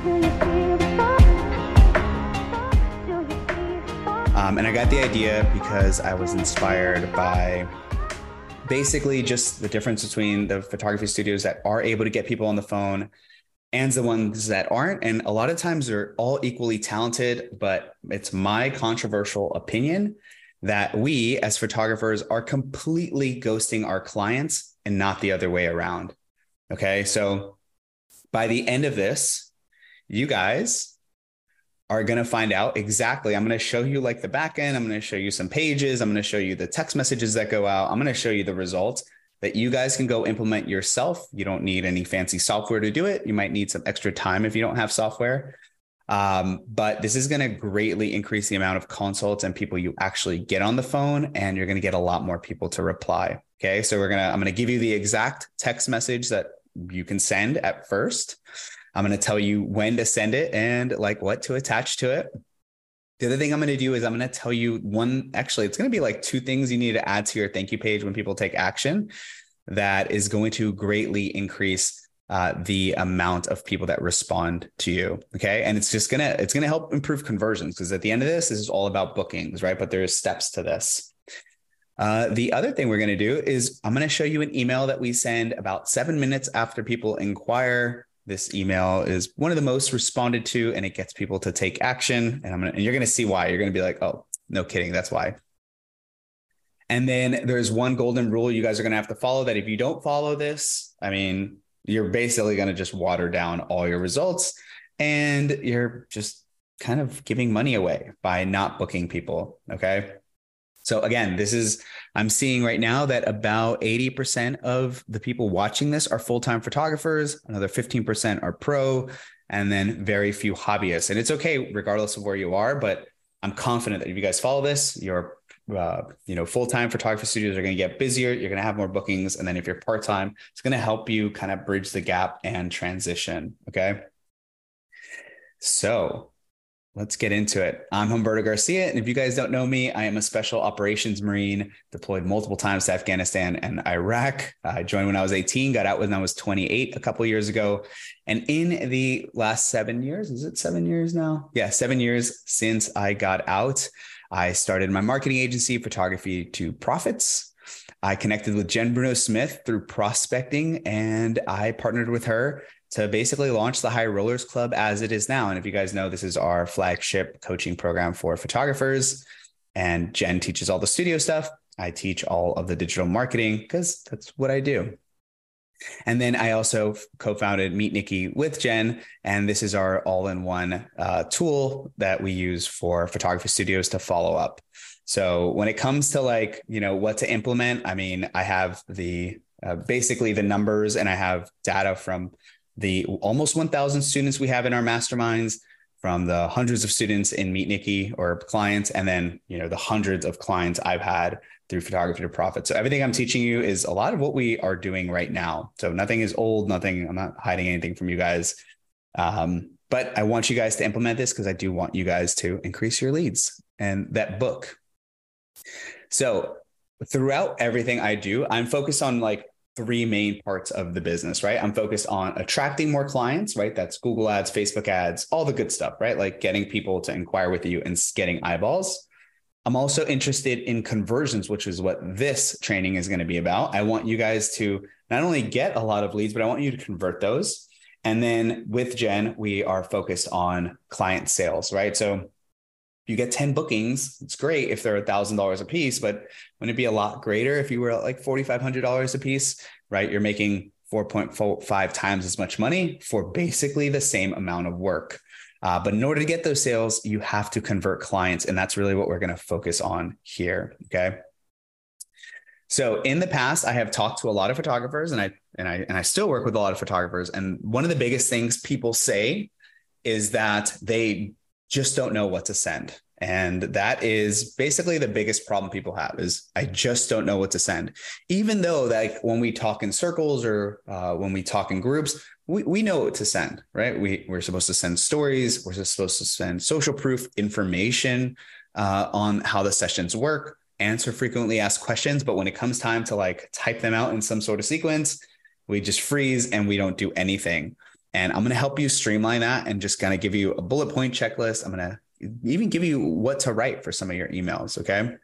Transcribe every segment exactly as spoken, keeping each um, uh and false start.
Um, and I got the idea because I was inspired by basically just the difference between the photography studios that are able to get people on the phone and the ones that aren't. And a lot of times they're all equally talented, but it's my controversial opinion that we as photographers are completely ghosting our clients and not the other way around. Okay. So by the end of this, you guys are going to find out exactly. I'm going to show you like the back end. I'm going to show you some pages. I'm going to show you the text messages that go out. I'm going to show you the results that you guys can go implement yourself. You don't need any fancy software to do it. You might need some extra time if you don't have software. Um, but this is going to greatly increase the amount of consults and people you actually get on the phone, and you're going to get a lot more people to reply. Okay. So we're going to, I'm going to give you the exact text message that you can send at first. I'm going to tell you when to send it and like what to attach to it. The other thing I'm going to do is I'm going to tell you one, actually, it's going to be like two things you need to add to your thank you page when people take action that is going to greatly increase uh, the amount of people that respond to you. Okay. And it's just going to, it's going to help improve conversions, because at the end of this, this is all about bookings, right? But there's steps to this. Uh, the other thing we're going to do is I'm going to show you an email that we send about seven minutes after people inquire. This email is one of the most responded to, and it gets people to take action. And I'm gonna, and you're going to see why. You're going to be like, oh, no kidding. That's why. And then there's one golden rule you guys are going to have to follow, that if you don't follow this, I mean, you're basically going to just water down all your results, and you're just kind of giving money away by not booking people. Okay. So again, this is, I'm seeing right now that about eighty percent of the people watching this are full-time photographers. Another fifteen percent are pro, and then very few hobbyists. And it's okay, regardless of where you are, but I'm confident that if you guys follow this, your uh, you know, full-time photography studios are going to get busier. You're going to have more bookings. And then if you're part-time, it's going to help you kind of bridge the gap and transition. Okay. So let's get into it. I'm Humberto Garcia, and if you guys don't know me, I am a Special Operations Marine deployed multiple times to Afghanistan and Iraq. I joined when I was eighteen, got out when I was twenty-eight a couple of years ago. And in the last seven years, is it seven years now? Yeah, seven years since I got out, I started my marketing agency, Photography to Profits. I connected with Jen Bruno Smith through prospecting, and I partnered with her to basically launch the High Rollers Club as it is now. And if you guys know, this is our flagship coaching program for photographers. And Jen teaches all the studio stuff. I teach all of the digital marketing because that's what I do. And then I also co-founded Meet Nikki with Jen. And this is our all-in-one uh, tool that we use for photography studios to follow up. So when it comes to like, you know, what to implement, I mean, I have the uh, basically the numbers, and I have data from the almost one thousand students we have in our masterminds, from the hundreds of students in Meet Nikki or clients, and then, you know, the hundreds of clients I've had through Photography to Profit. So everything I'm teaching you is a lot of what we are doing right now. So nothing is old, nothing, I'm not hiding anything from you guys. Um, but I want you guys to implement this because I do want you guys to increase your leads and that book. So throughout everything I do, I'm focused on like three main parts of the business, right? I'm focused on attracting more clients, right? That's Google ads, Facebook ads, all the good stuff, right? Like getting people to inquire with you and getting eyeballs. I'm also interested in conversions, which is what this training is going to be about. I want you guys to not only get a lot of leads, but I want you to convert those. And then with Jen, we are focused on client sales, right? So you get ten bookings. It's great if they're one thousand dollars a piece, but wouldn't it be a lot greater if you were at like four thousand five hundred dollars a piece, right? You're making four point four five times as much money for basically the same amount of work. Uh, but in order to get those sales, you have to convert clients. And that's really what we're going to focus on here. Okay. So in the past, I have talked to a lot of photographers, and I, and I, and I still work with a lot of photographers. And one of the biggest things people say is that they just don't know what to send. And that is basically the biggest problem people have, is I just don't know what to send. Even though like when we talk in circles or uh, when we talk in groups, we, we know what to send, right? We, we're supposed to send stories. We're supposed to send social proof information uh, on how the sessions work, answer frequently asked questions. But when it comes time to like type them out in some sort of sequence, we just freeze and we don't do anything. And I'm going to help you streamline that and just kind of give you a bullet point checklist. I'm going to even give you what to write for some of your emails. Okay.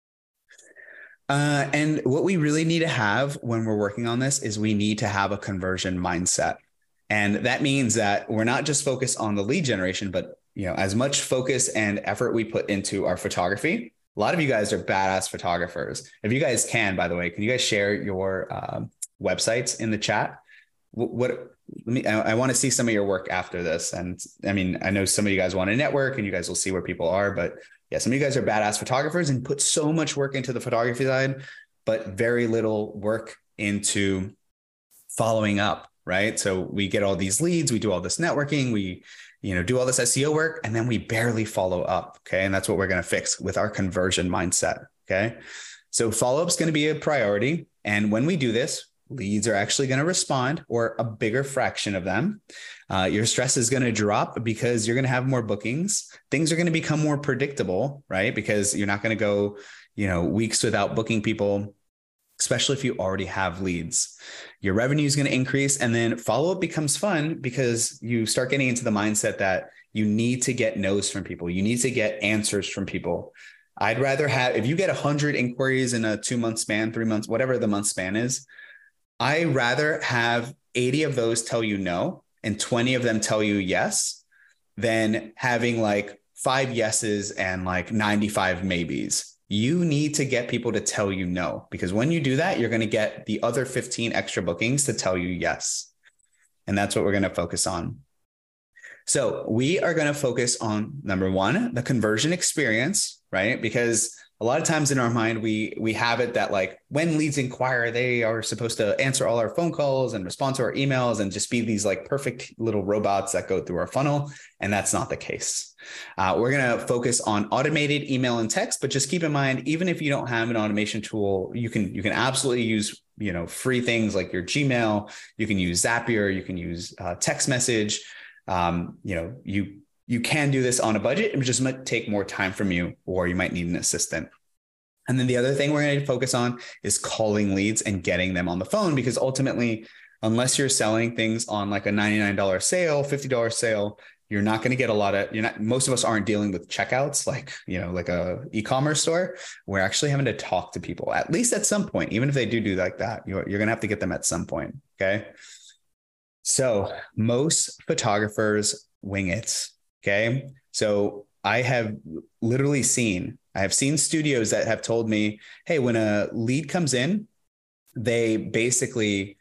Uh, and what we really need to have when we're working on this is we need to have a conversion mindset. And that means that we're not just focused on the lead generation, but you know, as much focus and effort we put into our photography. A lot of you guys are badass photographers. If you guys can, by the way, can you guys share your uh, websites in the chat? What, what let me, I, I want to see some of your work after this. And I mean, I know some of you guys want to network and you guys will see where people are, but yeah, some of you guys are badass photographers and put so much work into the photography side, but very little work into following up, right? So we get all these leads, we do all this networking, we, you know, do all this S E O work, and then we barely follow up. Okay. And that's what we're going to fix with our conversion mindset. Okay. So follow-up is going to be a priority. And when we do this, leads are actually going to respond, or a bigger fraction of them. Uh, your stress is going to drop because you're going to have more bookings. Things are going to become more predictable, right? Because you're not going to go, you know, weeks without booking people, especially if you already have leads. Your revenue is going to increase, and then follow-up becomes fun because you start getting into the mindset that you need to get no's from people. You need to get answers from people. I'd rather have, if you get one hundred inquiries in a two-month span, three months, whatever the month span is, I rather have eighty of those tell you no and twenty of them tell you yes than having like five yeses and like ninety-five maybes. You need to get people to tell you no, because when you do that, you're going to get the other fifteen extra bookings to tell you yes. And that's what we're going to focus on. So we are going to focus on number one, the conversion experience, right? Because a lot of times in our mind, we we have it that like when leads inquire, they are supposed to answer all our phone calls and respond to our emails and just be these like perfect little robots that go through our funnel. And that's not the case. Uh, we're going to focus on automated email and text, but just keep in mind, even if you don't have an automation tool, you can you can absolutely use, you know, free things like your Gmail. You can use Zapier. You can use uh, text message. Um, you know, you You can do this on a budget. It just might take more time from you, or you might need an assistant. And then the other thing we're going to focus on is calling leads and getting them on the phone, because ultimately, unless you're selling things on like a ninety-nine dollars sale, fifty dollars sale, you're not going to get a lot of, you're not, most of us aren't dealing with checkouts, like, you know, like a e-commerce store. We're actually having to talk to people, at least at some point. Even if they do do like that, you're, you're going to have to get them at some point. Okay. So most photographers wing it. Okay. So I have literally seen, I have seen studios that have told me, hey, when a lead comes in, they basically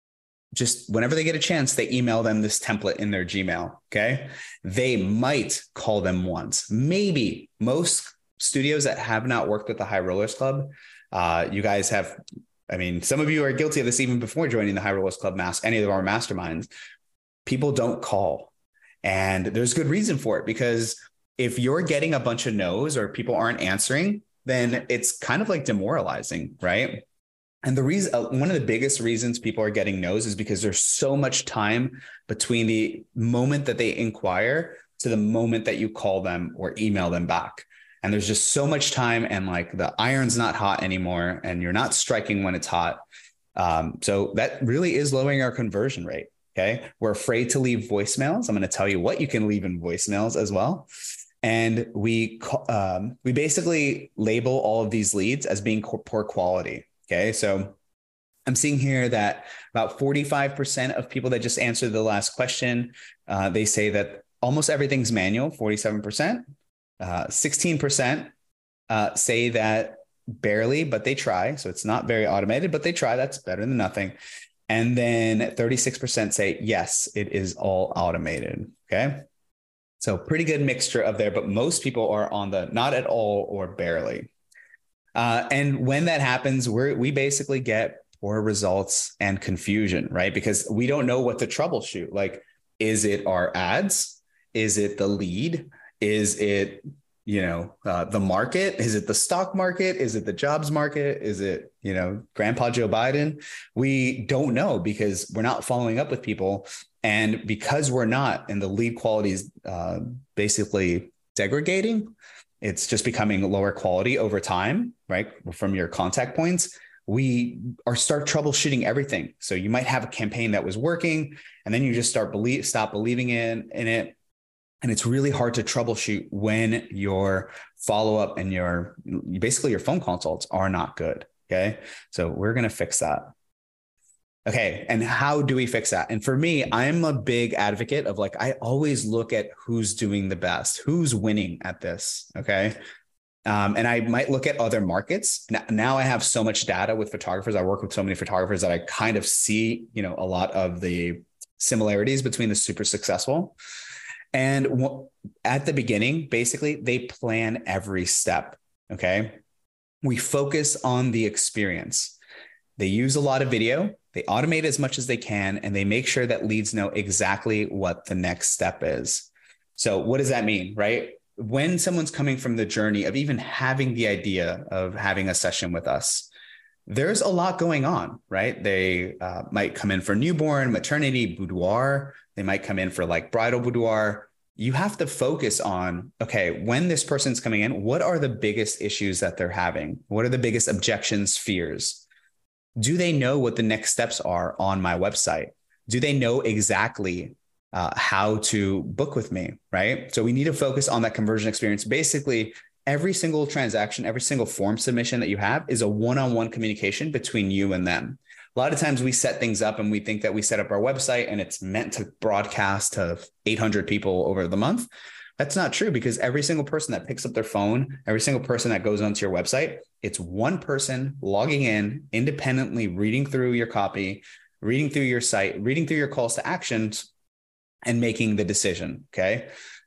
just, whenever they get a chance, they email them this template in their Gmail. Okay. They might call them once. Maybe most studios that have not worked with the High Rollers Club, uh, you guys have, I mean, some of you are guilty of this even before joining the High Rollers Club, mass, any of our masterminds. People don't call. And there's good reason for it, because if you're getting a bunch of no's or people aren't answering, then it's kind of like demoralizing, right? And the reason, uh, one of the biggest reasons people are getting no's is because there's so much time between the moment that they inquire to the moment that you call them or email them back. And there's just so much time, and like the iron's not hot anymore, and you're not striking when it's hot. Um, so that really is lowering our conversion rate. Okay. We're afraid to leave voicemails. I'm going to tell you what you can leave in voicemails as well. And we, um, we basically label all of these leads as being poor quality. Okay. So I'm seeing here that about forty-five percent of people that just answered the last question, uh, they say that almost everything's manual, forty-seven percent, uh, sixteen percent uh, say that barely, but they try. So it's not very automated, but they try. That's better than nothing. And then thirty-six percent say, yes, it is all automated. Okay. So pretty good mixture of there, but most people are on the not at all or barely. Uh, and when that happens, we're, we basically get poor results and confusion, right? Because we don't know what to troubleshoot. Like, is it our ads? Is it the lead? Is it, you know, uh, the market? Is it the stock market? Is it the jobs market? Is it, you know, Grandpa Joe Biden? We don't know, because we're not following up with people. And because we're not, and the lead quality is uh, basically degrading, it's just becoming lower quality over time, right? From your contact points. we are start troubleshooting everything. So you might have a campaign that was working, and then you just start believe, stop believing in, in it. And it's really hard to troubleshoot when your follow-up and your basically your phone consults are not good. Okay. So we're going to fix that. Okay. And how do we fix that? And for me, I'm a big advocate of like, I always look at who's doing the best, who's winning at this. Okay. Um, and I might look at other markets. Now I have so much data with photographers. I work with so many photographers that I kind of see, you know, a lot of the similarities between the super successful. And w- at the beginning, basically, they plan every step. Okay. We focus on the experience. They use a lot of video. They automate as much as they can, and they make sure that leads know exactly what the next step is. So what does that mean, right? When someone's coming from the journey of even having the idea of having a session with us, there's a lot going on, right? They uh, might come in for newborn, maternity, boudoir. They might come in for like bridal boudoir. You have to focus on, okay, when this person's coming in, what are the biggest issues that they're having? What are the biggest objections, fears? Do they know what the next steps are on my website? Do they know exactly uh, how to book with me, right? So we need to focus on that conversion experience. Basically, every single transaction, every single form submission that you have is a one-on-one communication between you and them. A lot of times we set things up and we think that we set up our website and it's meant to broadcast to eight hundred people over the month. That's not true, because every single person that picks up their phone, every single person that goes onto your website, it's one person logging in, independently reading through your copy, reading through your site, reading through your calls to actions, and making the decision. Okay.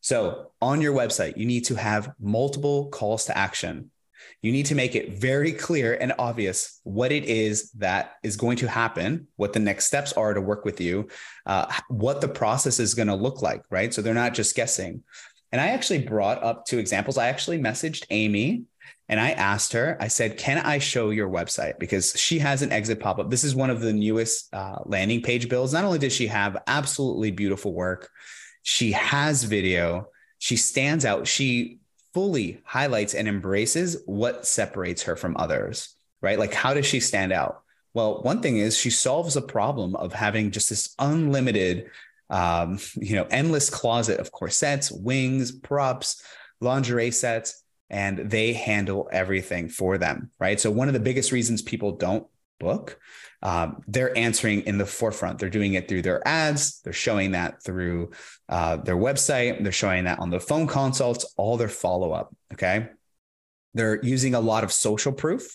So on your website, you need to have multiple calls to action. You need to make it very clear and obvious what it is that is going to happen, what the next steps are to work with you, uh, what the process is going to look like, right? So they're not just guessing. And I actually brought up two examples. I actually messaged Amy and I asked her, I said, can I show your website? Because she has an exit pop-up. This is one of the newest uh, landing page builds. Not only does she have absolutely beautiful work, she has video, she stands out, she fully highlights and embraces what separates her from others, right? Like, how does she stand out? Well, one thing is she solves a problem of having just this unlimited Um, you know, endless closet of corsets, wings, props, lingerie sets, and they handle everything for them, right? So one of the biggest reasons people don't book, um, they're answering in the forefront. They're doing it through their ads. They're showing that through uh, their website. They're showing that on the phone consults, all their follow-up, okay? They're using a lot of social proof.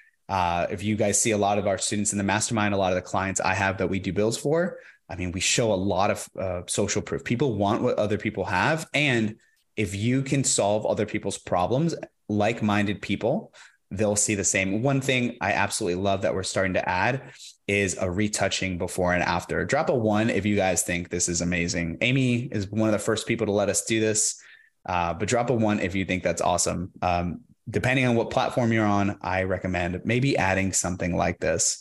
Uh, if you guys see a lot of our students in the mastermind, a lot of the clients I have that we do builds for, I mean, we show a lot of uh, social proof. People want what other people have. And if you can solve other people's problems, like-minded people, they'll see the same. One thing I absolutely love that we're starting to add is a retouching before and after. Drop a one if you guys think this is amazing. Amy is one of the first people to let us do this, uh, but drop a one if you think that's awesome. Um, depending on what platform you're on, I recommend maybe adding something like this.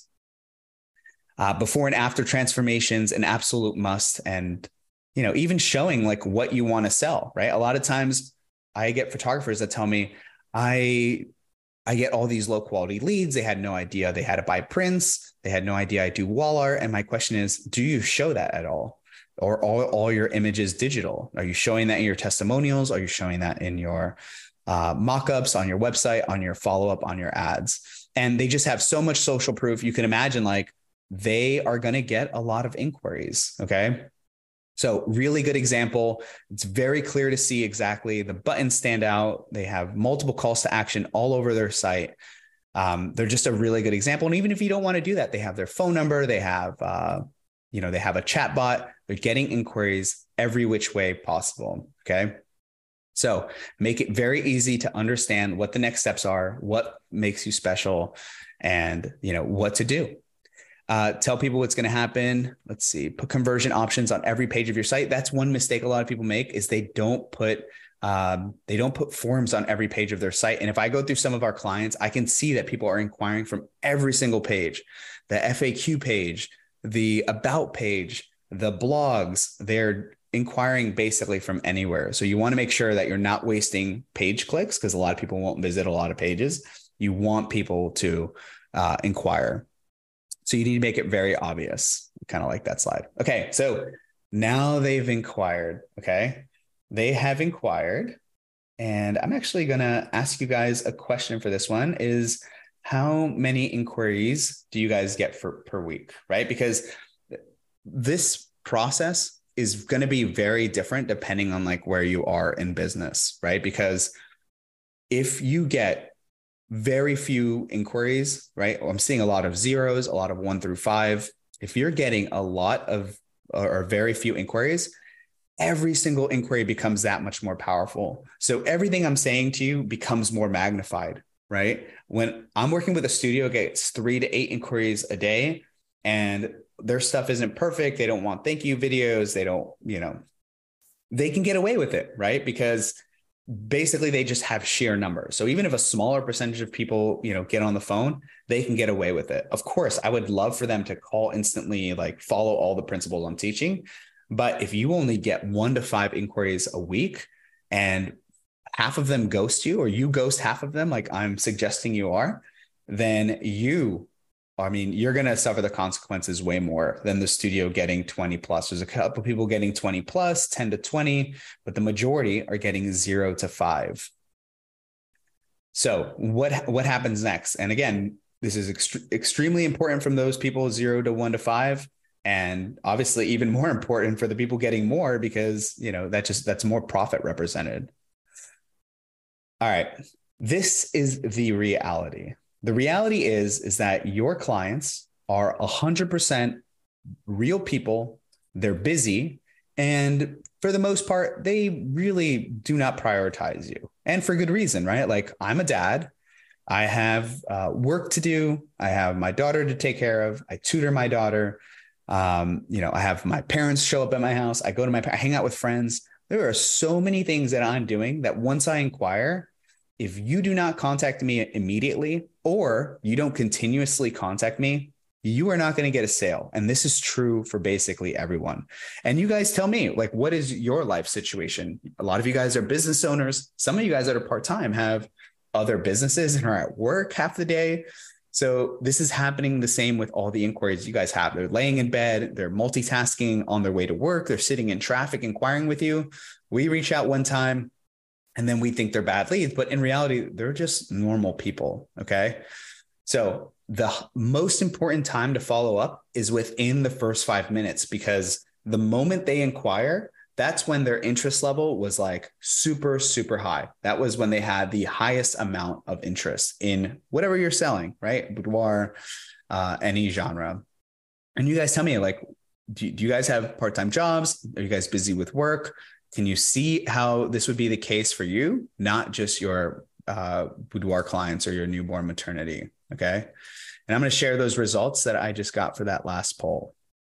Uh, before and after transformations, an absolute must. And, you know, even showing like what you want to sell, right? A lot of times I get photographers that tell me, I, I get all these low quality leads. They had no idea they had to buy prints. They had no idea I do wall art. And my question is, do you show that at all? Or all, all your images digital? Are you showing that in your testimonials? Are you showing that in your uh, mock-ups on your website, on your follow-up, on your ads? And they just have so much social proof. You can imagine like, they are going to get a lot of inquiries. Okay. So really good example. It's very clear to see exactly the buttons stand out. They have multiple calls to action all over their site. Um, they're just a really good example. And even if you don't want to do that, they have their phone number. They have, uh, you know, they have a chat bot. They're getting inquiries every which way possible. Okay. So make it very easy to understand what the next steps are, what makes you special, and, you know, what to do. Uh, tell people what's going to happen. Let's see, put conversion options on every page of your site. That's one mistake a lot of people make is they don't put, um, they don't put forms on every page of their site. And if I go through some of our clients, I can see that people are inquiring from every single page, the F A Q page, the about page, the blogs. They're inquiring basically from anywhere. So you want to make sure that you're not wasting page clicks, because a lot of people won't visit a lot of pages. You want people to uh, inquire. So you need to make it very obvious, kind of like that slide. Okay, so now they've inquired, okay? They have inquired, and I'm actually gonna ask you guys a question for this one is, how many inquiries do you guys get for per week, right? Because this process is going to be very different depending on like where you are in business, right? Because if you get very few inquiries, right? I'm seeing a lot of zeros, a lot of one through five. If you're getting a lot of or very few inquiries, every single inquiry becomes that much more powerful. So everything I'm saying to you becomes more magnified, right? When I'm working with a studio, gets three to eight inquiries a day, and their stuff isn't perfect. They don't want thank you videos. They don't, you know, they can get away with it, right? Because basically they just have sheer numbers. So even if a smaller percentage of people, you know, get on the phone, they can get away with it. Of course, I would love for them to call instantly, like follow all the principles I'm teaching. But if you only get one to five inquiries a week and half of them ghost you, or you ghost half of them, like I'm suggesting you are, then you I mean, you're going to suffer the consequences way more than the studio getting twenty plus. There's a couple of people getting twenty plus, ten to twenty, but the majority are getting zero to five. So what, what happens next? And again, this is ext- extremely important from those people zero to one to five. And obviously even more important for the people getting more, because, you know, that just, that's more profit represented. All right. This is the reality. The reality is, is that your clients are one hundred percent real people. They're busy. And for the most part, they really do not prioritize you. And for good reason, right? Like I'm a dad. I have uh, work to do. I have my daughter to take care of. I tutor my daughter. Um, you know, I have my parents show up at my house. I go to my, I hang out with friends. There are so many things that I'm doing that once I inquire, if you do not contact me immediately, or you don't continuously contact me, you are not going to get a sale. And this is true for basically everyone. And you guys tell me, like, what is your life situation? A lot of you guys are business owners. Some of you guys that are part-time have other businesses and are at work half the day. So this is happening the same with all the inquiries you guys have. They're laying in bed, they're multitasking on their way to work, they're sitting in traffic inquiring with you. We reach out one time, and then we think they're bad leads, but in reality, they're just normal people, okay? So the most important time to follow up is within the first five minutes, because the moment they inquire, that's when their interest level was like super, super high. That was when they had the highest amount of interest in whatever you're selling, right? Boudoir, uh, any genre. And you guys tell me, like, do, do you guys have part-time jobs? Are you guys busy with work? Can you see how this would be the case for you, not just your uh, boudoir clients or your newborn maternity? Okay. And I'm going to share those results that I just got for that last poll.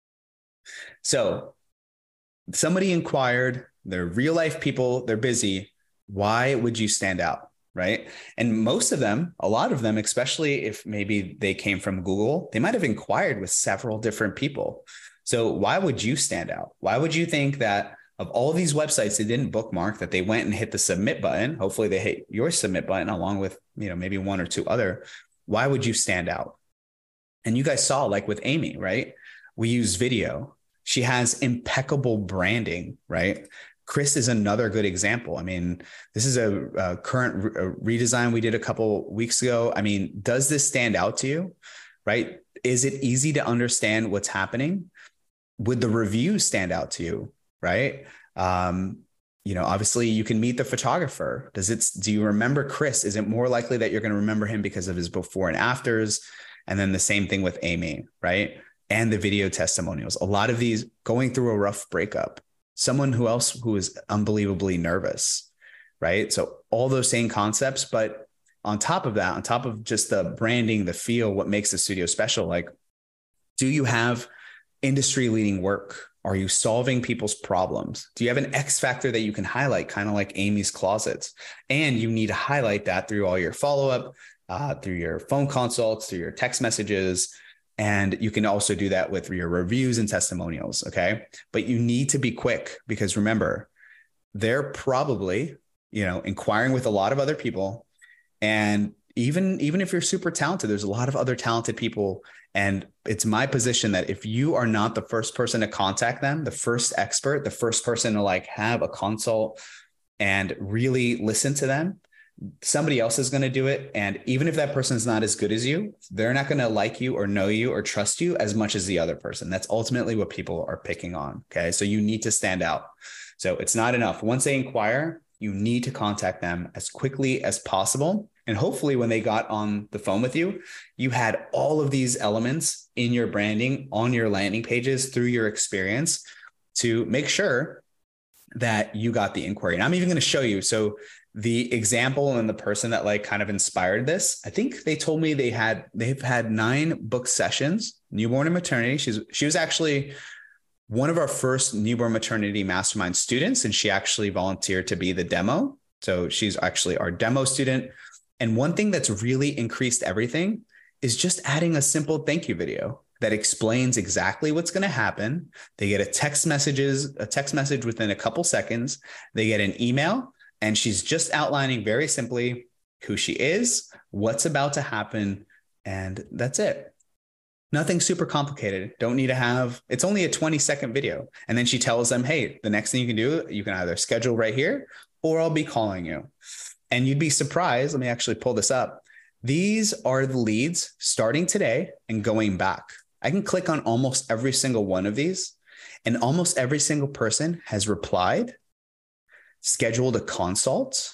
So somebody inquired, they're real life people, they're busy. Why would you stand out? Right. And most of them, a lot of them, especially if maybe they came from Google, they might have inquired with several different people. So why would you stand out? Why would you think that of all these websites they didn't bookmark, that they went and hit the submit button? Hopefully they hit your submit button along with, you know, maybe one or two other. Why would you stand out? And you guys saw, like with Amy, right? We use video. She has impeccable branding, right? Chris is another good example. I mean, this is a, a current re- a redesign we did a couple weeks ago. I mean, does this stand out to you, right? Is it easy to understand what's happening? Would the reviews stand out to you? Right. Um, you know, obviously you can meet the photographer. Does it, do you remember Chris? Is it more likely that you're going to remember him because of his before and afters? And then the same thing with Amy, right? And the video testimonials. A lot of these going through a rough breakup, someone who else who is unbelievably nervous, right? So all those same concepts, but on top of that, on top of just the branding, the feel, what makes the studio special, like, do you have industry leading work? Are you solving people's problems? Do you have an X factor that you can highlight, kind of like Amy's Closets? And you need to highlight that through all your follow-up, uh, through your phone consults, through your text messages. And you can also do that with your reviews and testimonials, okay? But you need to be quick, because remember, they're probably, you know, inquiring with a lot of other people. And even, even if you're super talented, there's a lot of other talented people. And it's my position that if you are not the first person to contact them, the first expert, the first person to like have a consult and really listen to them, somebody else is going to do it. And even if that person's not as good as you, they're not going to like you or know you or trust you as much as the other person. That's ultimately what people are picking on. Okay. So you need to stand out. So it's not enough. Once they inquire, you need to contact them as quickly as possible. And hopefully when they got on the phone with you, you had all of these elements in your branding on your landing pages through your experience to make sure that you got the inquiry. And I'm even going to show you. So the example and the person that like kind of inspired this, I think they told me they had, they've had nine book sessions, newborn and maternity. She's, she was actually one of our first newborn maternity mastermind students, and she actually volunteered to be the demo. So she's actually our demo student. And one thing that's really increased everything is just adding a simple thank you video that explains exactly what's going to happen. They get a text messages, a text message within a couple seconds. They get an email, and she's just outlining very simply who she is, what's about to happen, and that's it. Nothing super complicated. Don't need to have, it's only a twenty second video. And then she tells them, hey, the next thing you can do, you can either schedule right here or I'll be calling you. And you'd be surprised. Let me actually pull this up. These are the leads starting today and going back. I can click on almost every single one of these, and almost every single person has replied, scheduled a consult,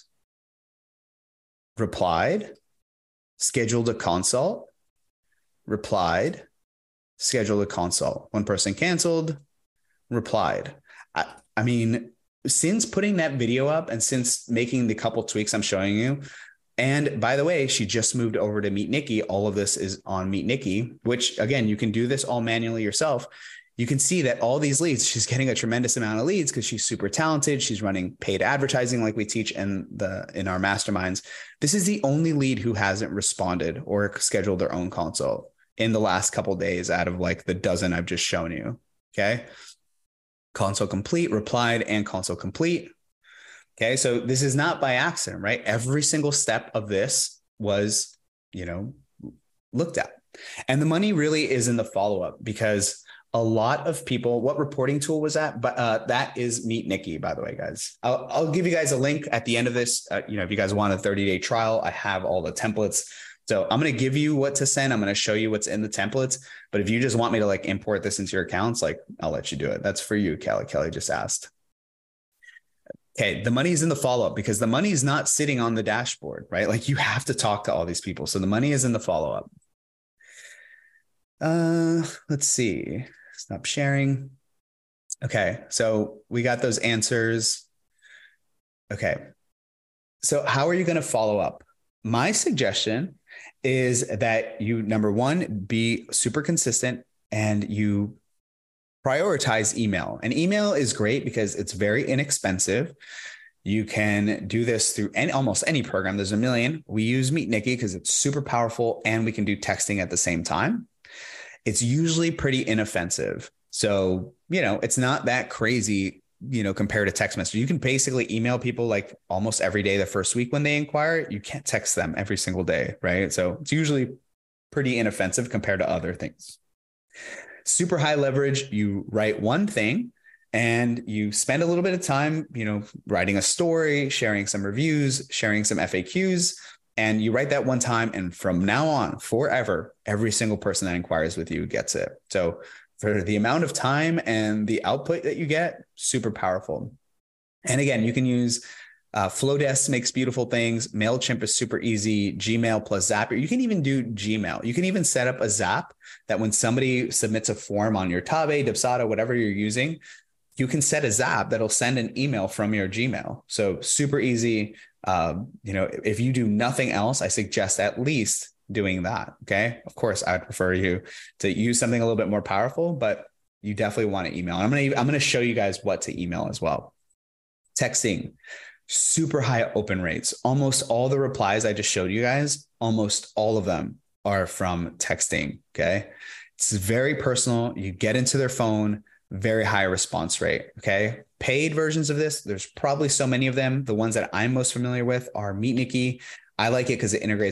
replied, scheduled a consult, replied, scheduled a consult. One person canceled, replied. I, I mean, since putting that video up and since making the couple tweaks I'm showing you, and by the way, she just moved over to Meet Nikki. All of this is on Meet Nikki, which again, you can do this all manually yourself. You can see that all these leads, she's getting a tremendous amount of leads because she's super talented. She's running paid advertising like we teach in the in our masterminds. This is the only lead who hasn't responded or scheduled their own consult in the last couple of days out of like the dozen I've just shown you. Okay. Consult complete, replied, and consult complete. Okay. So this is not by accident, right? Every single step of this was, you know, looked at. And the money really is in the follow-up, because a lot of people, what reporting tool was that? But uh, that is Meet Nikki, by the way, guys. I'll, I'll give you guys a link at the end of this. Uh, you know, if you guys want a thirty day trial, I have all the templates. So I'm going to give you what to send. I'm going to show you what's in the templates. But if you just want me to like import this into your accounts, like I'll let you do it. That's for you, Kelly. Kelly just asked. Okay, the money is in the follow-up, because the money is not sitting on the dashboard, right? Like you have to talk to all these people. So the money is in the follow-up. Uh, let's see. Stop sharing. Okay, so we got those answers. Okay, so how are you going to follow up? My suggestion is that you, number one, be super consistent and you prioritize email. And email is great because it's very inexpensive. You can do this through any, almost any program. There's a million. We use Meet Nikki because it's super powerful and we can do texting at the same time. It's usually pretty inoffensive. So, you know, it's not that crazy, you know, compared to text message. You can basically email people like almost every day the first week when they inquire. You can't text them every single day, right? So it's usually pretty inoffensive compared to other things. Super high leverage. You write one thing and you spend a little bit of time, you know, writing a story, sharing some reviews, sharing some F A Qs, and you write that one time. And from now on, forever, every single person that inquires with you gets it. So for the amount of time and the output that you get, super powerful. And again, you can use Uh, Flowdesk makes beautiful things. MailChimp is super easy. Gmail plus Zapier. You can even do Gmail. You can even set up a Zap that when somebody submits a form on your Tabe, Dubsado, whatever you're using, you can set a Zap that'll send an email from your Gmail. So super easy. Um, you know, if you do nothing else, I suggest at least doing that. Okay. Of course, I'd prefer you to use something a little bit more powerful, but you definitely want to email. I'm going to, I'm going to show you guys what to email as well. Texting. Super high open rates. Almost all the replies I just showed you guys, almost all of them are from texting. Okay. It's very personal. You get into their phone, very high response rate. Okay. Paid versions of this, there's probably so many of them. The ones that I'm most familiar with are Meet Nikki. I like it because it integrates with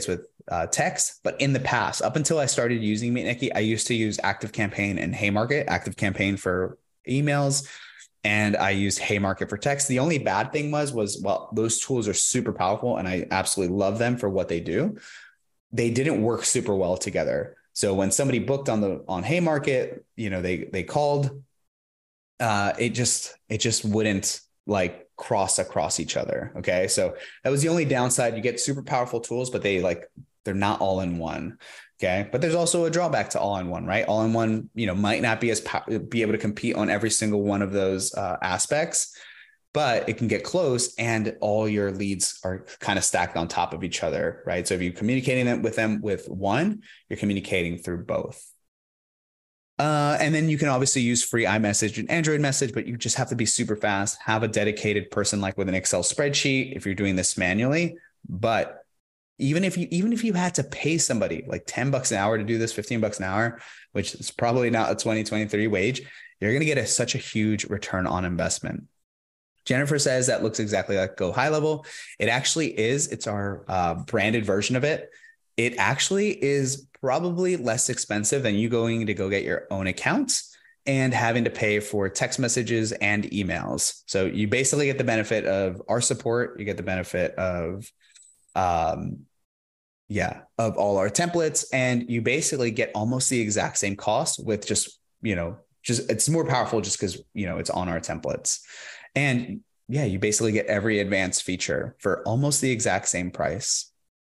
uh, text. But in the past, up until I started using Meet Nikki, I used to use ActiveCampaign and Haymarket. ActiveCampaign for emails, and I used Haymarket for text. The only bad thing was, was, well, those tools are super powerful and I absolutely love them for what they do. They didn't work super well together. So when somebody booked on the, on Haymarket, you know, they, they called, uh, it just, it just wouldn't like cross across each other. Okay. So that was the only downside. You get super powerful tools, but they like, they're not all in one. Okay. But there's also a drawback to all in one, right? All in one, you know, might not be as po- be able to compete on every single one of those uh, aspects, but it can get close and all your leads are kind of stacked on top of each other, right? So if you're communicating them with them with one, you're communicating through both. Uh, and then you can obviously use free iMessage and Android Message, but you just have to be super fast, have a dedicated person like with an Excel spreadsheet if you're doing this manually. But even if you, even if you had to pay somebody like ten bucks an hour to do this, fifteen bucks an hour, which is probably not a twenty, twenty-three wage, you're going to get a, such a huge return on investment. Jennifer says that looks exactly like Go High Level. It actually is. It's our uh, branded version of it. It actually is probably less expensive than you going to go get your own accounts and having to pay for text messages and emails. So you basically get the benefit of our support. You get the benefit of, um, yeah, of all our templates. And you basically get almost the exact same cost with just, you know, just it's more powerful just because, you know, it's on our templates. And yeah, you basically get every advanced feature for almost the exact same price.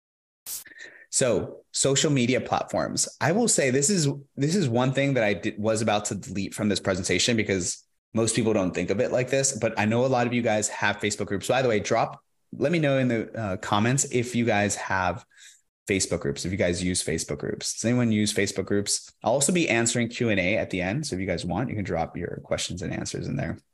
So social media platforms, I will say this is, this is one thing that I did, was about to delete from this presentation because most people don't think of it like this, but I know a lot of you guys have Facebook groups. By the way, drop, let me know in the uh, comments if you guys have Facebook groups, if you guys use Facebook groups. Does anyone use Facebook groups? I'll also be answering Q and A at the end. So if you guys want, you can drop your questions and answers in there.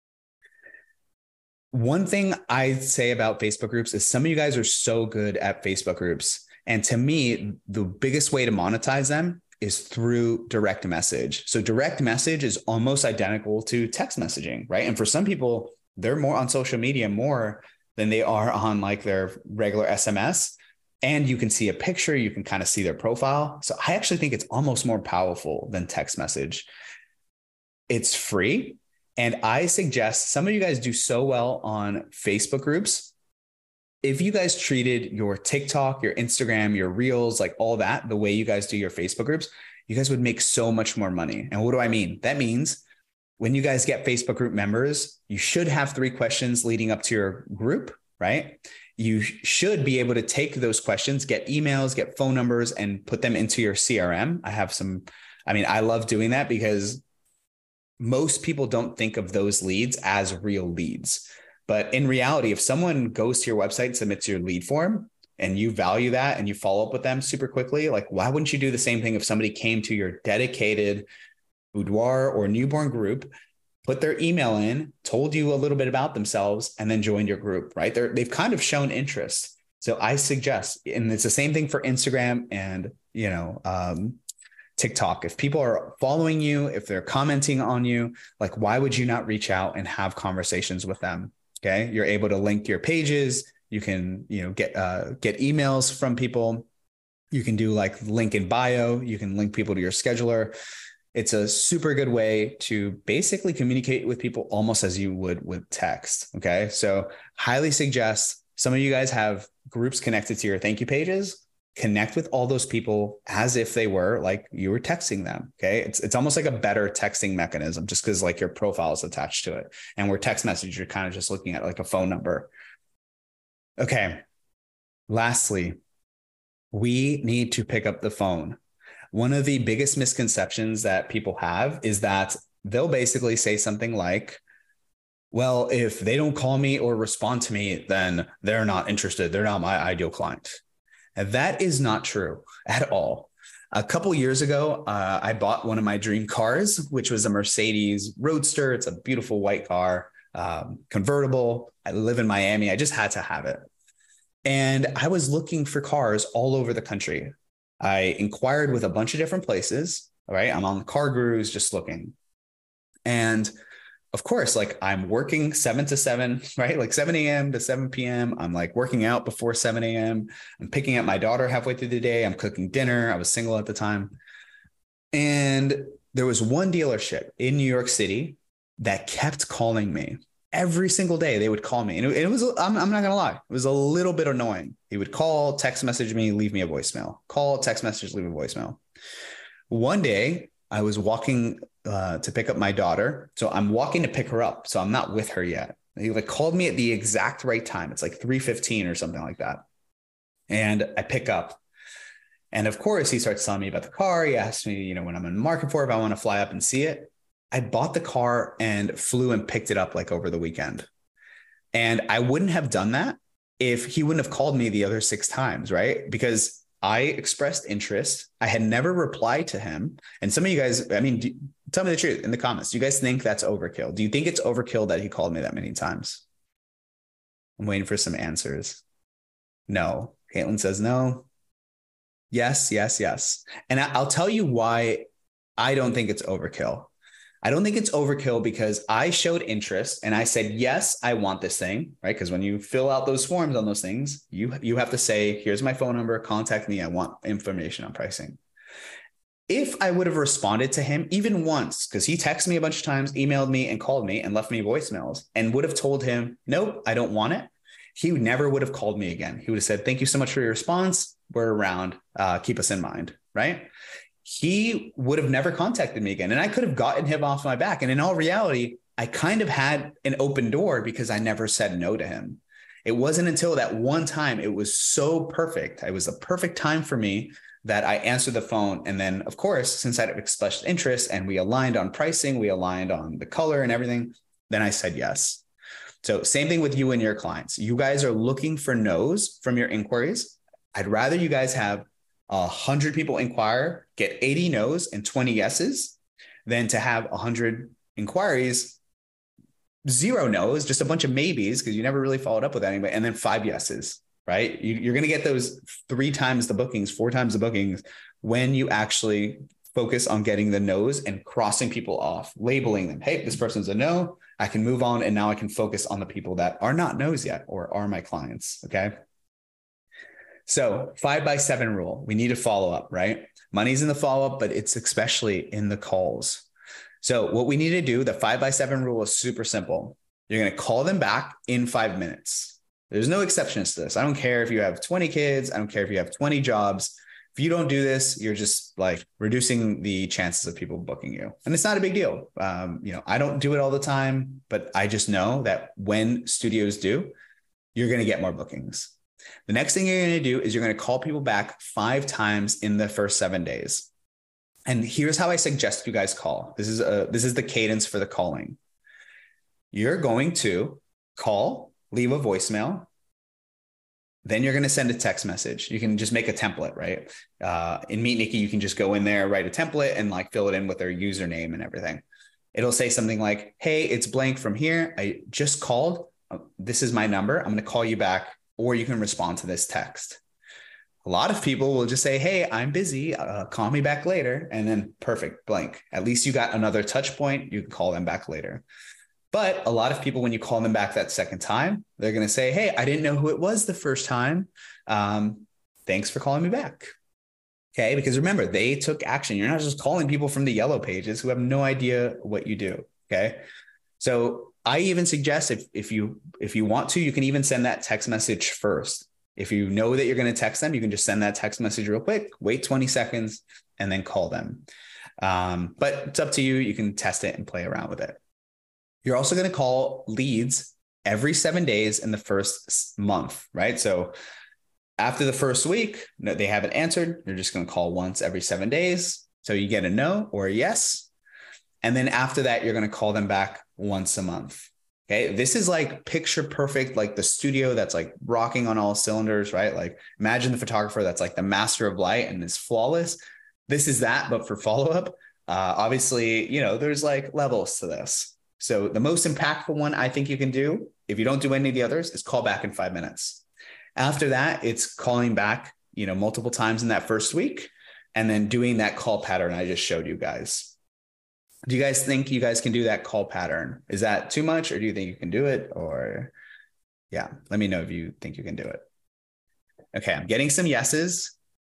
One thing I say about Facebook groups is some of you guys are so good at Facebook groups. And to me, the biggest way to monetize them is through direct message. So direct message is almost identical to text messaging, right? And for some people, they're more on social media more than they are on like their regular S M S. And you can see a picture, you can kind of see their profile. So I actually think it's almost more powerful than text message. It's free. And I suggest some of you guys do so well on Facebook groups. If you guys treated your TikTok, your Instagram, your Reels, like all that, the way you guys do your Facebook groups, you guys would make so much more money. And what do I mean? That means when you guys get Facebook group members, you should have three questions leading up to your group, right? You should be able to take those questions, get emails, get phone numbers, and put them into your C R M. I have some, I mean, I love doing that because most people don't think of those leads as real leads. But in reality, if someone goes to your website, submits your lead form, and you value that and you follow up with them super quickly, like why wouldn't you do the same thing if somebody came to your dedicated boudoir or newborn group, put their email in, told you a little bit about themselves, and then joined your group, right? They're, they've kind of shown interest. So I suggest, and it's the same thing for Instagram and, you know, um, TikTok. If people are following you, if they're commenting on you, like, why would you not reach out and have conversations with them? Okay. You're able to link your pages. You can, you know, get, uh, get emails from people. You can do like link in bio. You can link people to your scheduler. It's a super good way to basically communicate with people almost as you would with text. Okay. So highly suggest some of you guys have groups connected to your thank you pages. Connect with all those people as if they were like you were texting them. Okay. It's, it's almost like a better texting mechanism just because like your profile is attached to it. And where text message, you're kind of just looking at like a phone number. Okay. Lastly, we need to pick up the phone. One of the biggest misconceptions that people have is that they'll basically say something like, well, if they don't call me or respond to me, then they're not interested. They're not my ideal client. And that is not true at all. A couple years ago, uh, I bought one of my dream cars, which was a Mercedes Roadster. It's a beautiful white car, um, convertible. I live in Miami. I just had to have it. And I was looking for cars all over the country. I inquired with a bunch of different places. All right. I'm on CarGurus just looking. And of course, like I'm working seven to seven, right? Like seven a.m. to seven p.m. I'm like working out before seven a.m. I'm picking up my daughter halfway through the day. I'm cooking dinner. I was single at the time. And there was one dealership in New York City that kept calling me every single day. They would call me. And it, it was, I'm, I'm not going to lie, it was a little bit annoying. He would call, text message me, leave me a voicemail, call, text message, leave a voicemail. One day I was walking uh, to pick up my daughter. So I'm walking to pick her up. So I'm not with her yet. He like called me at the exact right time. It's like three fifteen or something like that. And I pick up. And of course, he starts telling me about the car. He asked me, you know, when I'm in the market for it, if I want to fly up and see it. I bought the car and flew and picked it up like over the weekend. And I wouldn't have done that if he wouldn't have called me the other six times, right? Because I expressed interest. I had never replied to him. And some of you guys, I mean, do, tell me the truth in the comments. Do you guys think that's overkill? Do you think it's overkill that he called me that many times? I'm waiting for some answers. No. Caitlin says no. Yes, yes, yes. And I'll tell you why I don't think it's overkill. I don't think it's overkill because I showed interest and I said, yes, I want this thing, right? Because when you fill out those forms on those things, you, you have to say, here's my phone number, contact me. I want information on pricing. If I would have responded to him even once, because he texted me a bunch of times, emailed me and called me and left me voicemails and would have told him, nope, I don't want it. He never would have called me again. He would have said, thank you so much for your response. We're around. Uh, keep us in mind, right? He would have never contacted me again. And I could have gotten him off my back. And in all reality, I kind of had an open door because I never said no to him. It wasn't until that one time it was so perfect. It was the perfect time for me that I answered the phone. And then, of course, since I'd expressed interest and we aligned on pricing, we aligned on the color and everything, then I said yes. So same thing with you and your clients. You guys are looking for no's from your inquiries. I'd rather you guys have one hundred people inquire, get eighty no's and twenty yeses than to have one hundred inquiries, zero no's, just a bunch of maybes because you never really followed up with anybody, and then five yeses, right? You, you're going to get those three times the bookings, four times the bookings when you actually focus on getting the no's and crossing people off, labeling them. Hey, this person's a no. I can move on. And now I can focus on the people that are not no's yet or are my clients. Okay. So five by seven rule, we need to follow up, right? Money's in the follow-up, but it's especially in the calls. So what we need to do, the five by seven rule is super simple. You're going to call them back in five minutes. There's no exceptions to this. I don't care if you have twenty kids. I don't care if you have twenty jobs. If you don't do this, you're just like reducing the chances of people booking you. And it's not a big deal. Um, you know, I don't do it all the time, but I just know that when studios do, you're going to get more bookings. The next thing you're going to do is you're going to call people back five times in the first seven days. And here's how I suggest you guys call. This is a, this is the cadence for the calling. You're going to call, leave a voicemail. Then you're going to send a text message. You can just make a template, right? Uh, in Meet Nikki, you can just go in there, write a template and like fill it in with their username and everything. It'll say something like, hey, it's blank from here. I just called. This is my number. I'm going to call you back, or you can respond to this text. A lot of people will just say, hey, I'm busy. Uh, call me back later. And then perfect, blank. At least you got another touch point. You can call them back later. But a lot of people, when you call them back that second time, they're going to say, hey, I didn't know who it was the first time. Um, thanks for calling me back. Okay. Because remember, they took action. You're not just calling people from the yellow pages who have no idea what you do. Okay. So I even suggest if, if you, if you want to, you can even send that text message first. If you know that you're going to text them, you can just send that text message real quick, wait twenty seconds, and then call them. Um, but it's up to you. You can test it and play around with it. You're also going to call leads every seven days in the first month, right? So after the first week, they haven't answered. You're just going to call once every seven days. So you get a no or a yes. And then after that, you're going to call them back once a month. Okay. This is like picture perfect, like the studio that's like rocking on all cylinders, right? Like imagine the photographer that's like the master of light and is flawless. This is that, but for follow-up, uh, obviously, you know, there's like levels to this. So the most impactful one I think you can do, if you don't do any of the others, is call back in five minutes. After that, it's calling back, you know, multiple times in that first week, and then doing that call pattern I just showed you guys. Do you guys think you guys can do that call pattern? Is that too much, or do you think you can do it? Or yeah, let me know if you think you can do it. Okay, I'm getting some yeses.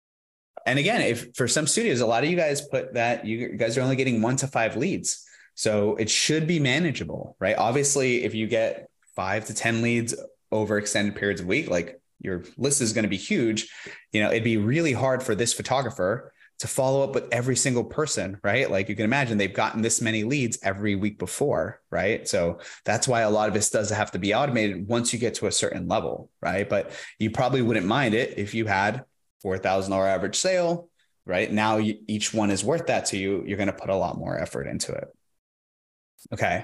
And again, if for some studios, a lot of you guys put that you guys are only getting one to five leads. So it should be manageable, right? Obviously, if you get five to ten leads over extended periods of week, like your list is going to be huge. You know, it'd be really hard for this photographer to follow up with every single person, right? Like you can imagine they've gotten this many leads every week before, right? So that's why a lot of this does have to be automated once you get to a certain level, right? But you probably wouldn't mind it if you had four thousand dollars average sale, right? Now you, each one is worth that to you. You're going to put a lot more effort into it. Okay.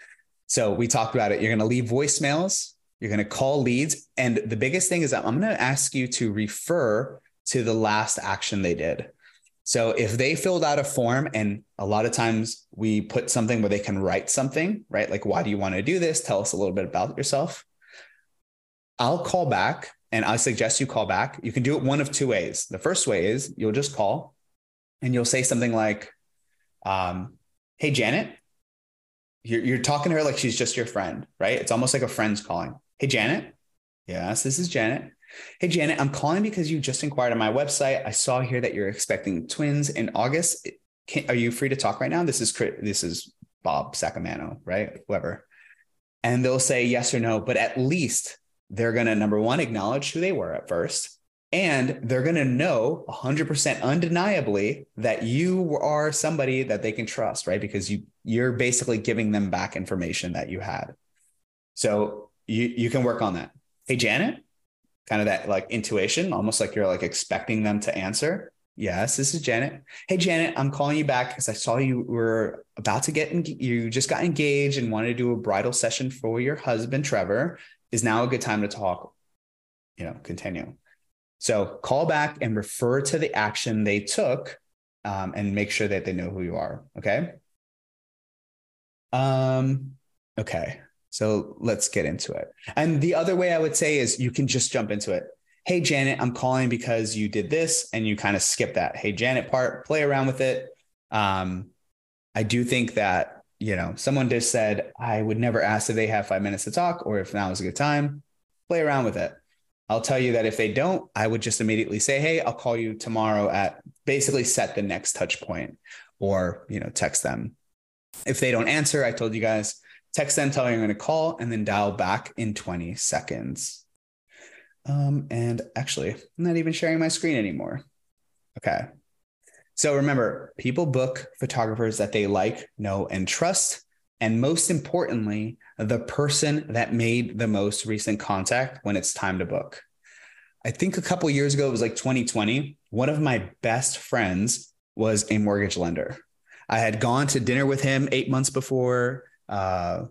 So we talked about it. You're going to leave voicemails. You're going to call leads. And the biggest thing is I'm going to ask you to refer to the last action they did. So if they filled out a form, and a lot of times we put something where they can write something, right? Like, why do you want to do this? Tell us a little bit about yourself. I'll call back, and I suggest you call back. You can do it one of two ways. The first way is you'll just call and you'll say something like, um, hey, Janet, you're, you're talking to her like she's just your friend, right? It's almost like a friend's calling. Hey, Janet. Yes, this is Janet. Hey, Janet, I'm calling because you just inquired on my website. I saw here that you're expecting twins in August. Can, are you free to talk right now? This is this is Bob Sacamano, right? Whoever. And they'll say yes or no, but at least they're going to, number one, acknowledge who they were at first. And they're going to know one hundred percent undeniably that you are somebody that they can trust, right? Because you, you're basically giving them back information that you had. So you, you can work on that. Hey, Janet. Kind of that like intuition, almost like you're like expecting them to answer. Yes, this is Janet. Hey, Janet, I'm calling you back because I saw you were about to get, en- you just got engaged and wanted to do a bridal session for your husband, Trevor. Is now a good time to talk? You know, continue. So call back and refer to the action they took, um, and make sure that they know who you are. Okay. Um, okay. So let's get into it. And the other way I would say is you can just jump into it. Hey, Janet, I'm calling because you did this, and you kind of skip that. Hey, Janet part, play around with it. Um, I do think that, you know, someone just said, I would never ask if they have five minutes to talk or if now is a good time. Play around with it. I'll tell you that if they don't, I would just immediately say, hey, I'll call you tomorrow at basically set the next touch point, or, you know, text them. If they don't answer, I told you guys, text them, tell them you're going to call, and then dial back in twenty seconds. Um, and actually, I'm not even sharing my screen anymore. Okay. So remember, people book photographers that they like, know, and trust. And most importantly, the person that made the most recent contact when it's time to book. I think a couple of years ago, it was like twenty twenty. One of my best friends was a mortgage lender. I had gone to dinner with him eight months before. Uh,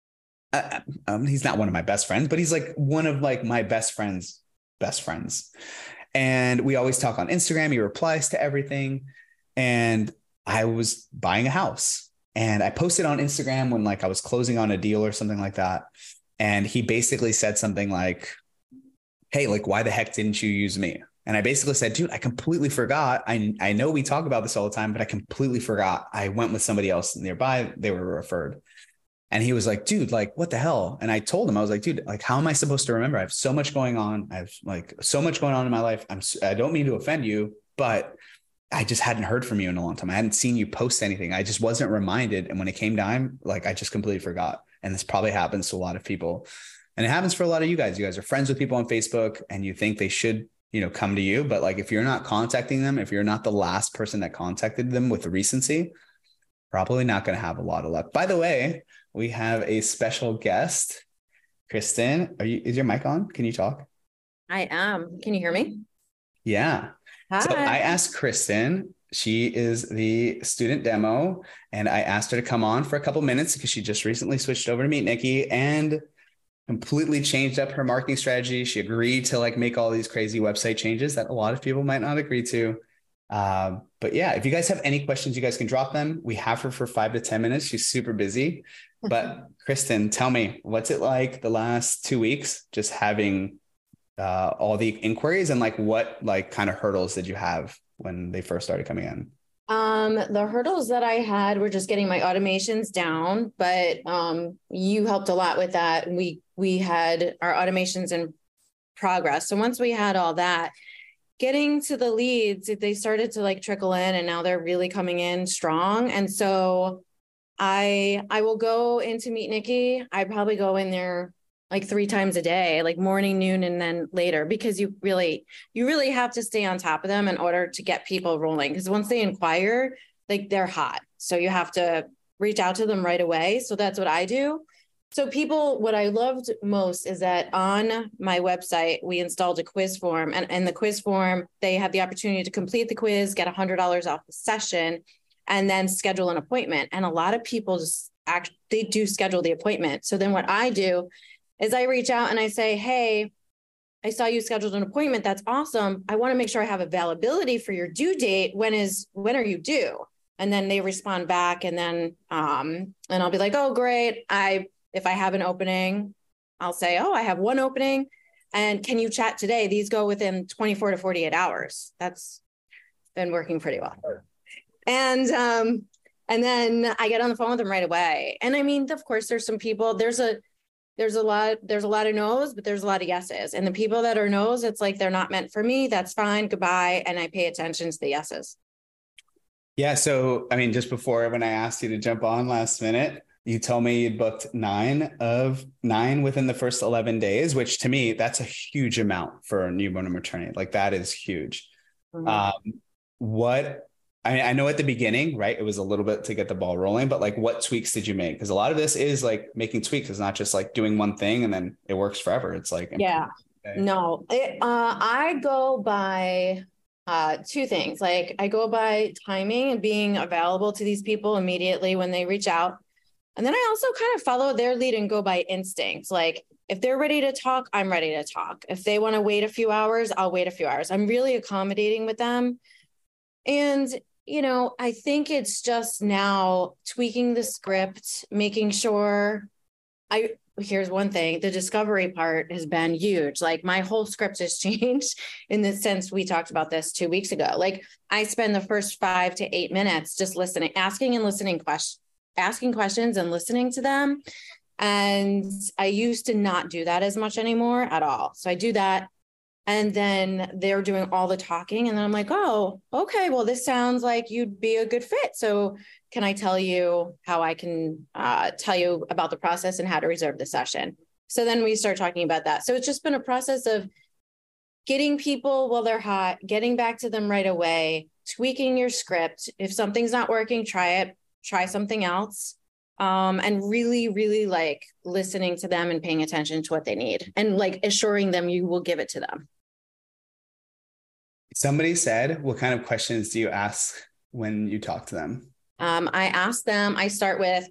I, um, he's not one of my best friends, but he's like one of like my best friends, best friends. And we always talk on Instagram. He replies to everything. And I was buying a house, and I posted on Instagram when like I was closing on a deal or something like that. And he basically said something like, hey, like, why the heck didn't you use me? And I basically said, dude, I completely forgot. I, I know we talk about this all the time, but I completely forgot. I went with somebody else nearby. They were referred. And he was like, dude, like, what the hell? And I told him, I was like, dude, like, how am I supposed to remember? I have so much going on. I have like so much going on in my life. I'm, I don't mean to offend you, but I just hadn't heard from you in a long time. I hadn't seen you post anything. I just wasn't reminded. And when it came time, like, I just completely forgot. And this probably happens to a lot of people. And it happens for a lot of you guys. You guys are friends with people on Facebook, and you think they should, you know, come to you. But like, if you're not contacting them, if you're not the last person that contacted them with recency, probably not going to have a lot of luck. By the way, we have a special guest. Kristen, are you, is your mic on? Can you talk? I am. Can you hear me? Yeah. Hi. So I asked Kristen, she is the student demo, and I asked her to come on for a couple minutes because she just recently switched over to Meet Nikki and completely changed up her marketing strategy. She agreed to like make all these crazy website changes that a lot of people might not agree to. Uh, but yeah, if you guys have any questions, you guys can drop them. We have her for five to ten minutes. She's super busy. But Kristen, tell me, what's it like the last two weeks, just having uh, all the inquiries, and like what like kind of hurdles did you have when they first started coming in? Um, the hurdles that I had were just getting my automations down, but um, you helped a lot with that. We we had our automations in progress. So once we had all that, getting to the leads, they started to like trickle in, and now they're really coming in strong. And so I I will go into Meet Nikki. I probably go in there like three times a day, like morning, noon, and then later, because you really, you really have to stay on top of them in order to get people rolling. Because once they inquire, like they're hot. So you have to reach out to them right away. So that's what I do. So people, what I loved most is that on my website, we installed a quiz form, and in the quiz form, they have the opportunity to complete the quiz, get one hundred dollars off the session, and then schedule an appointment. And a lot of people just act, they do schedule the appointment. So then what I do is I reach out and I say, hey, I saw you scheduled an appointment. That's awesome. I want to make sure I have availability for your due date. When is, when are you due? And then they respond back, and then, um, and I'll be like, oh, great. I, if I have an opening, I'll say, oh, I have one opening, and can you chat today? These go within twenty-four to forty-eight hours. That's been working pretty well. And, um, and then I get on the phone with them right away. And I mean, of course, there's some people, there's a, There's a lot, there's a lot of no's, but there's a lot of yeses. And the people that are no's, it's like, they're not meant for me. That's fine. Goodbye. And I pay attention to the yeses. Yeah. So, I mean, just before when I asked you to jump on last minute, you told me you booked nine of nine within the first eleven days, which to me, that's a huge amount for a newborn and maternity. Like that is huge. Mm-hmm. Um, what, I mean, I know at the beginning, right, it was a little bit to get the ball rolling, but like what tweaks did you make? Because a lot of this is like making tweaks. It's not just like doing one thing and then it works forever. It's like, yeah, okay. no, it, uh, I go by uh, two things. Like I go by timing and being available to these people immediately when they reach out. And then I also kind of follow their lead and go by instinct. Like if they're ready to talk, I'm ready to talk. If they want to wait a few hours, I'll wait a few hours. I'm really accommodating with them. And you know, I think it's just now tweaking the script, making sure I, here's one thing, the discovery part has been huge. Like my whole script has changed in the sense we talked about this two weeks ago. Like I spend the first five to eight minutes just listening, asking and listening questions, asking questions and listening to them. And I used to not do that as much anymore at all. So I do that. And then they're doing all the talking. And then I'm like, oh, okay, well, this sounds like you'd be a good fit. So can I tell you how I can uh, tell you about the process and how to reserve the session? So then we start talking about that. So it's just been a process of getting people while they're hot, getting back to them right away, tweaking your script. If something's not working, try it, try something else. Um, and really, really like listening to them and paying attention to what they need and like assuring them you will give it to them. Somebody said, what kind of questions do you ask when you talk to them? Um, I ask them, I start with,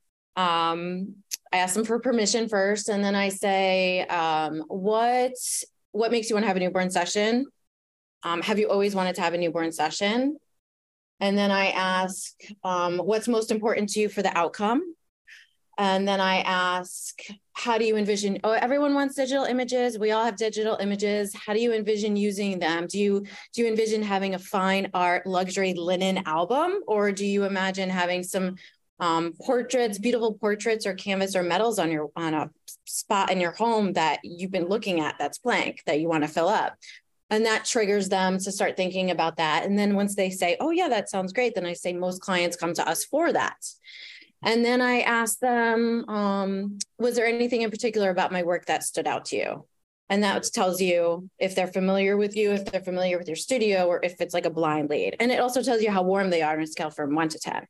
um, I ask them for permission first. And then I say, um, what, what makes you want to have a newborn session? Um, have you always wanted to have a newborn session? And then I ask, um, what's most important to you for the outcome? And then I ask, how do you envision, oh, everyone wants digital images. We all have digital images. How do you envision using them? Do you, do you envision having a fine art luxury linen album? Or do you imagine having some um, portraits, beautiful portraits or canvas or metals on your, on a spot in your home that you've been looking at that's blank that you want to fill up? And that triggers them to start thinking about that. And then once they say, oh yeah, that sounds great. Then I say most clients come to us for that. And then I ask them, um, was there anything in particular about my work that stood out to you? And that tells you if they're familiar with you, if they're familiar with your studio, or if it's like a blind lead. And it also tells you how warm they are on a scale from one to ten.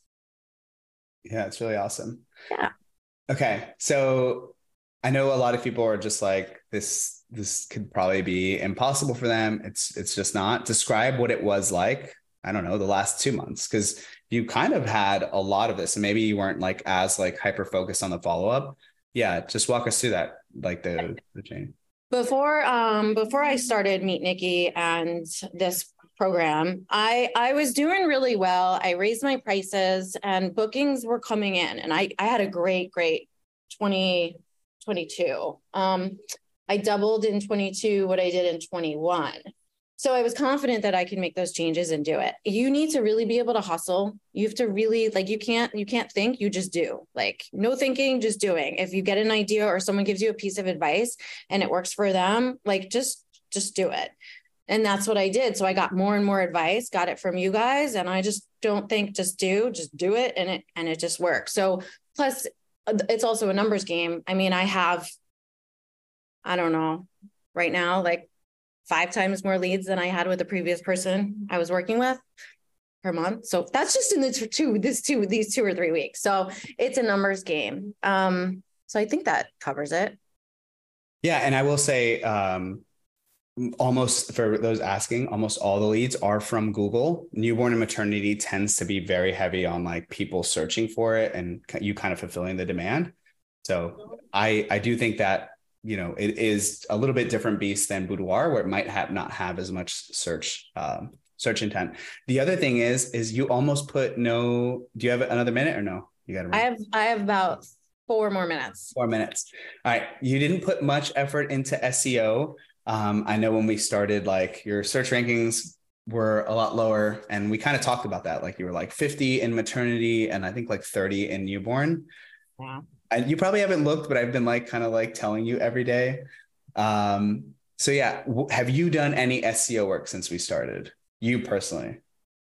Yeah, it's really awesome. Yeah. Okay. So I know a lot of people are just like, this, this could probably be impossible for them. It's, it's just not. Describe what it was like, I don't know, the last two months, because you kind of had a lot of this and maybe you weren't like as like hyper focused on the follow-up. Yeah. Just walk us through that, like the, the chain. Before, um, before I started Meet Nikki and this program, I, I was doing really well. I raised my prices and bookings were coming in, and I, I had a great, great twenty twenty-two. Um, I doubled in twenty-two what I did in twenty-one. So I was confident that I could make those changes and do it. You need to really be able to hustle. You have to really like, you can't, you can't think, you just do. Like no thinking, just doing. If you get an idea or someone gives you a piece of advice and it works for them, like just, just do it. And that's what I did. So I got more and more advice, got it from you guys. And I just don't think just do, just do it. And it, and it just works. So plus it's also a numbers game. I mean, I have, I don't know right now, like five times more leads than I had with the previous person I was working with per month. So that's just in the two, this two, these two or three weeks. So it's a numbers game. Um, so I think that covers it. Yeah. And I will say, um, almost for those asking, almost all the leads are from Google. Newborn and maternity tends to be very heavy on like people searching for it and you kind of fulfilling the demand. So I, I do think that, you know, it is a little bit different beast than Boudoir, where it might have not have as much search, um, search intent. The other thing is, is you almost put no, do you have another minute or no? You got to, I have, I have about four more minutes. Four minutes. All right. You didn't put much effort into S E O. Um, I know when we started, like your search rankings were a lot lower and we kind of talked about that. Like you were like fifty in maternity and I think like thirty in newborn. Yeah. And you probably haven't looked, but I've been like kind of like telling you every day. Um, so yeah, w- have you done any S E O work since we started? You personally?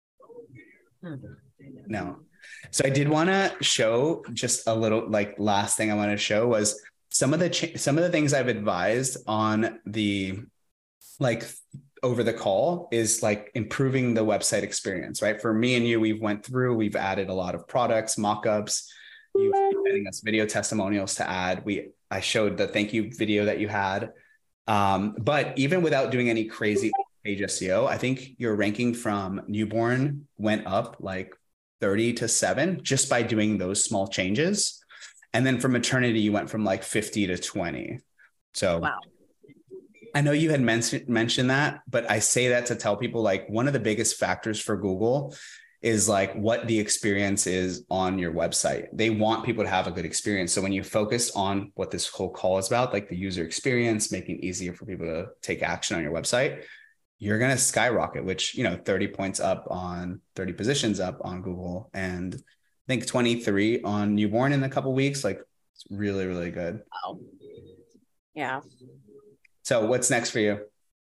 No. So I did want to show just a little, like last thing I want to show was some of the ch- some of the things I've advised on the like over the call is like improving the website experience, right? For me and you, we've went through, we've added a lot of products, mock-ups. You've been sending us video testimonials to add. We I showed the thank you video that you had. Um, but even without doing any crazy page S E O, I think your ranking from newborn went up like thirty to seven just by doing those small changes. And then for maternity, you went from like fifty to twenty. So wow. I know you had mentioned mentioned that, but I say that to tell people like one of the biggest factors for Google is like what the experience is on your website. They want people to have a good experience. So when you focus on what this whole call is about, like the user experience, making it easier for people to take action on your website, you're going to skyrocket, which, you know, thirty points up on thirty positions up on Google. And I think twenty-three on newborn in a couple of weeks. Like it's really, really good. Wow. Yeah. So what's next for you?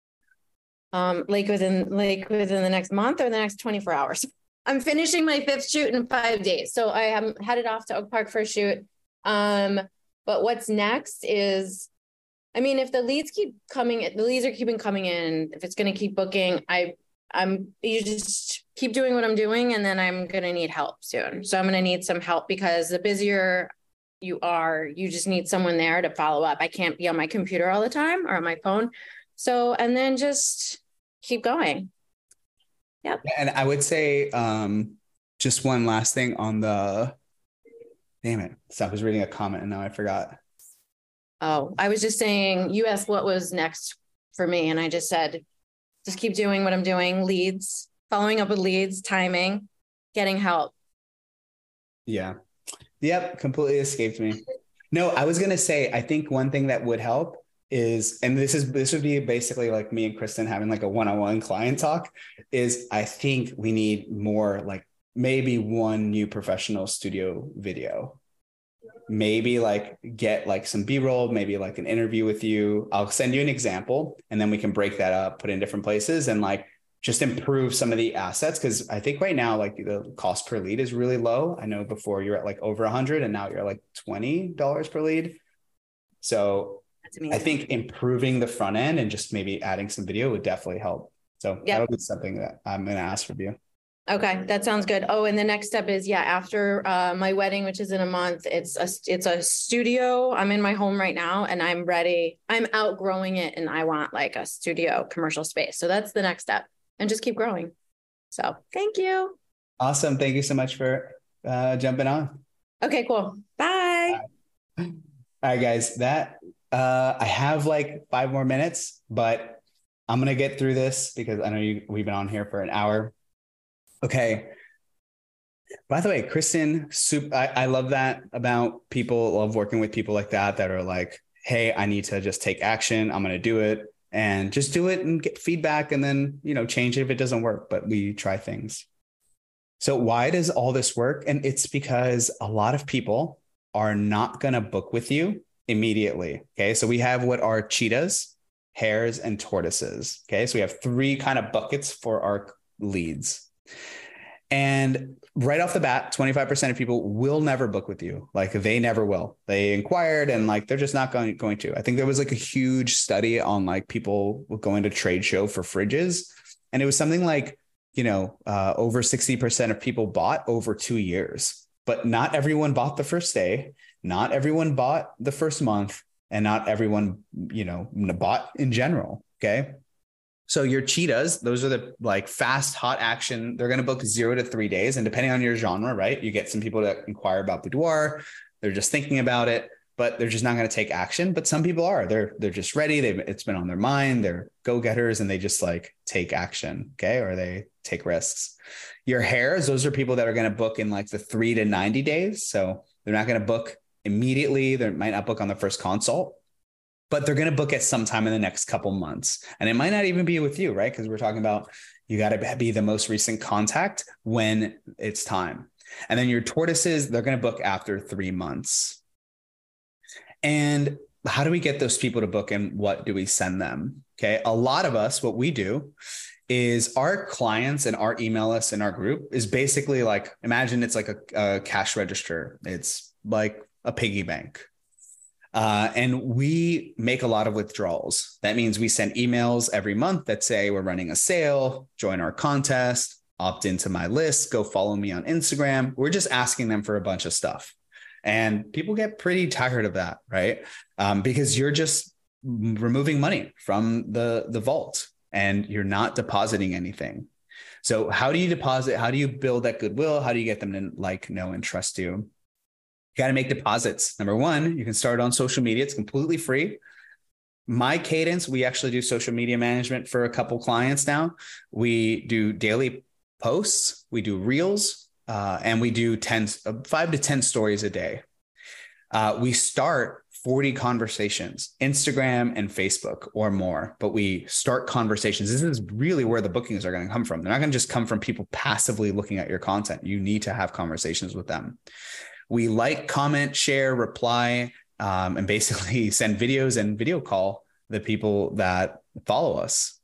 Um, like within, like within the next month or the next twenty-four hours. I'm finishing my fifth shoot in five days. So I am headed off to Oak Park for a shoot. Um, but what's next is, I mean, if the leads keep coming, the leads are keeping coming in, if it's going to keep booking, I, I'm, you just keep doing what I'm doing. And then I'm going to need help soon. So I'm going to need some help because the busier you are, you just need someone there to follow up. I can't be on my computer all the time or on my phone. So, and then just keep going. Yep. And I would say um, just one last thing on the, damn it. So I was reading a comment and now I forgot. Oh, I was just saying, you asked what was next for me. And I just said, just keep doing what I'm doing. Leads, following up with leads, timing, getting help. Yeah. Yep. Completely escaped me. No, I was going to say, I think one thing that would help is, and this is, this would be basically like me and Kristen having like a one-on-one client talk is I think we need more, like maybe one new professional studio video, maybe like get like some B-roll, maybe like an interview with you. I'll send you an example and then we can break that up, put it in different places and like just improve some of the assets. Cause I think right now, like the cost per lead is really low. I know before you're at like over a hundred and now you're like twenty dollars per lead. So I think improving the front end and just maybe adding some video would definitely help. So yep. That'll be something that I'm going to ask from you. Okay. That sounds good. Oh, and the next step is, yeah, after uh, my wedding, which is in a month, it's a, it's a studio. I'm in my home right now and I'm ready. I'm outgrowing it and I want like a studio commercial space. So that's the next step and just keep growing. So thank you. Awesome. Thank you so much for uh, jumping on. Okay, cool. Bye. All right, All right guys, that Uh, I have like five more minutes, but I'm going to get through this because I know you, we've been on here for an hour. Okay. By the way, Kristen, soup, I, I love that about people, love working with people like that, that are like, hey, I need to just take action. I'm going to do it. and just do it and get feedback and then, you know, change it if it doesn't work, but we try things. So why does all this work? And it's because a lot of people are not going to book with you immediately. Okay. So we have what are cheetahs, hares, and tortoises. Okay. So we have three kind of buckets for our leads. And right off the bat, twenty-five percent of people will never book with you. Like they never will. They inquired and like, they're just not going, going to. I think there was like a huge study on like people going to trade show for fridges. And it was something like, you know, uh, over sixty percent of people bought over two years, but not everyone bought the first day. Not everyone bought the first month, and not everyone, you know, bought in general. Okay. So your cheetahs, those are the like fast, hot action. They're going to book zero to three days. And depending on your genre, right, you get some people that inquire about boudoir. They're just thinking about it, but they're just not going to take action. But some people are, they're, they're just ready. They've, it's been on their mind. They're go-getters and they just like take action. Okay. Or they take risks. Your hares, those are people that are going to book in like the three to ninety days. So they're not going to book immediately. They might not book on the first consult, but they're going to book it sometime in the next couple months. And it might not even be with you, right? Because we're talking about, you got to be the most recent contact when it's time. And then your tortoises, they're going to book after three months. And how do we get those people to book and what do we send them? Okay. A lot of us, what we do is our clients and our email list in our group is basically like, imagine it's like a, a cash register. It's like a piggy bank. Uh, and we make a lot of withdrawals. That means we send emails every month that say we're running a sale, join our contest, opt into my list, go follow me on Instagram. We're just asking them for a bunch of stuff. And people get pretty tired of that, right? Um, because you're just removing money from the, the vault and you're not depositing anything. So how do you deposit? How do you build that goodwill? How do you get them to like, know, and trust you? You got to make deposits. Number one, you can start on social media. It's completely free. My Cadence, we actually do social media management for a couple clients now. We do daily posts, we do reels, uh, and we do ten, five to ten stories a day. Uh, we start forty conversations, Instagram and Facebook or more, but we start conversations. This is really where the bookings are going to come from. They're not going to just come from people passively looking at your content. You need to have conversations with them. We like, comment, share, reply, um, and basically send videos and video call the people that follow us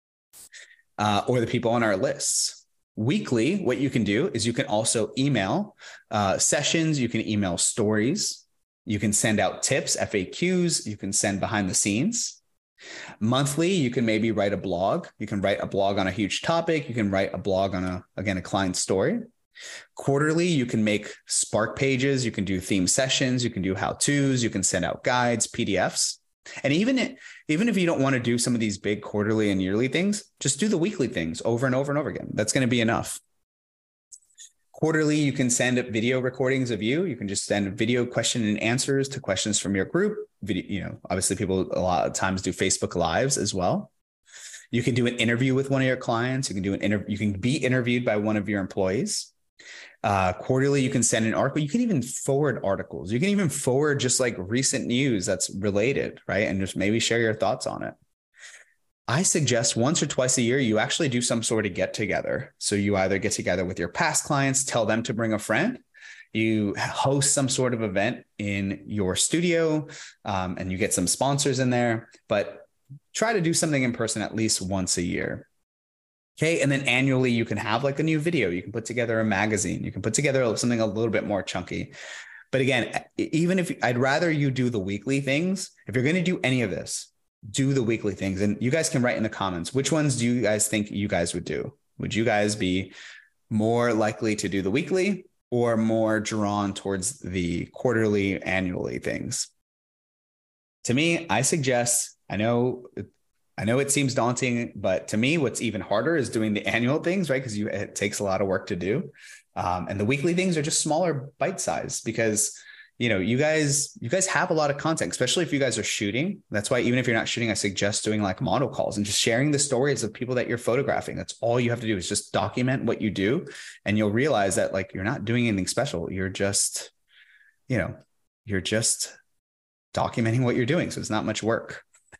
uh, or the people on our lists. Weekly, what you can do is you can also email uh, sessions. You can email stories. You can send out tips, F A Qs. You can send behind the scenes. Monthly, you can maybe write a blog. You can write a blog on a huge topic. You can write a blog on a, again, a client story. Quarterly, you can make Spark pages, you can do theme sessions, you can do how-tos, you can send out guides, P D Fs. And even, even if you don't want to do some of these big quarterly and yearly things, just do the weekly things over and over and over again. That's going to be enough. Quarterly, you can send video recordings of you. You can just send video question and answers to questions from your group. Video, you know, obviously people a lot of times do Facebook Lives as well. You can do an interview with one of your clients. You can do an interview. You can be interviewed by one of your employees. Uh, quarterly, you can send an article. You can even forward articles. You can even forward just like recent news that's related, right? And just maybe share your thoughts on it. I suggest once or twice a year, you actually do some sort of get together. So you either get together with your past clients, tell them to bring a friend, you host some sort of event in your studio, um, and you get some sponsors in there, but try to do something in person at least once a year. Okay. And then annually you can have like a new video. You can put together a magazine. You can put together something a little bit more chunky. But again, even if I'd rather you do the weekly things, if you're going to do any of this, do the weekly things. And you guys can write in the comments, which ones do you guys think you guys would do? Would you guys be more likely to do the weekly or more drawn towards the quarterly, annually things? To me, I suggest, I know I know it seems daunting, but to me, what's even harder is doing the annual things, right? Because you it takes a lot of work to do. Um, and the weekly things are just smaller bite size because, you know, you guys, you guys have a lot of content, especially if you guys are shooting. That's why even if you're not shooting, I suggest doing like model calls and just sharing the stories of people that you're photographing. That's all you have to do is just document what you do. And you'll realize that like, you're not doing anything special. You're just, you know, you're just documenting what you're doing. So it's not much work.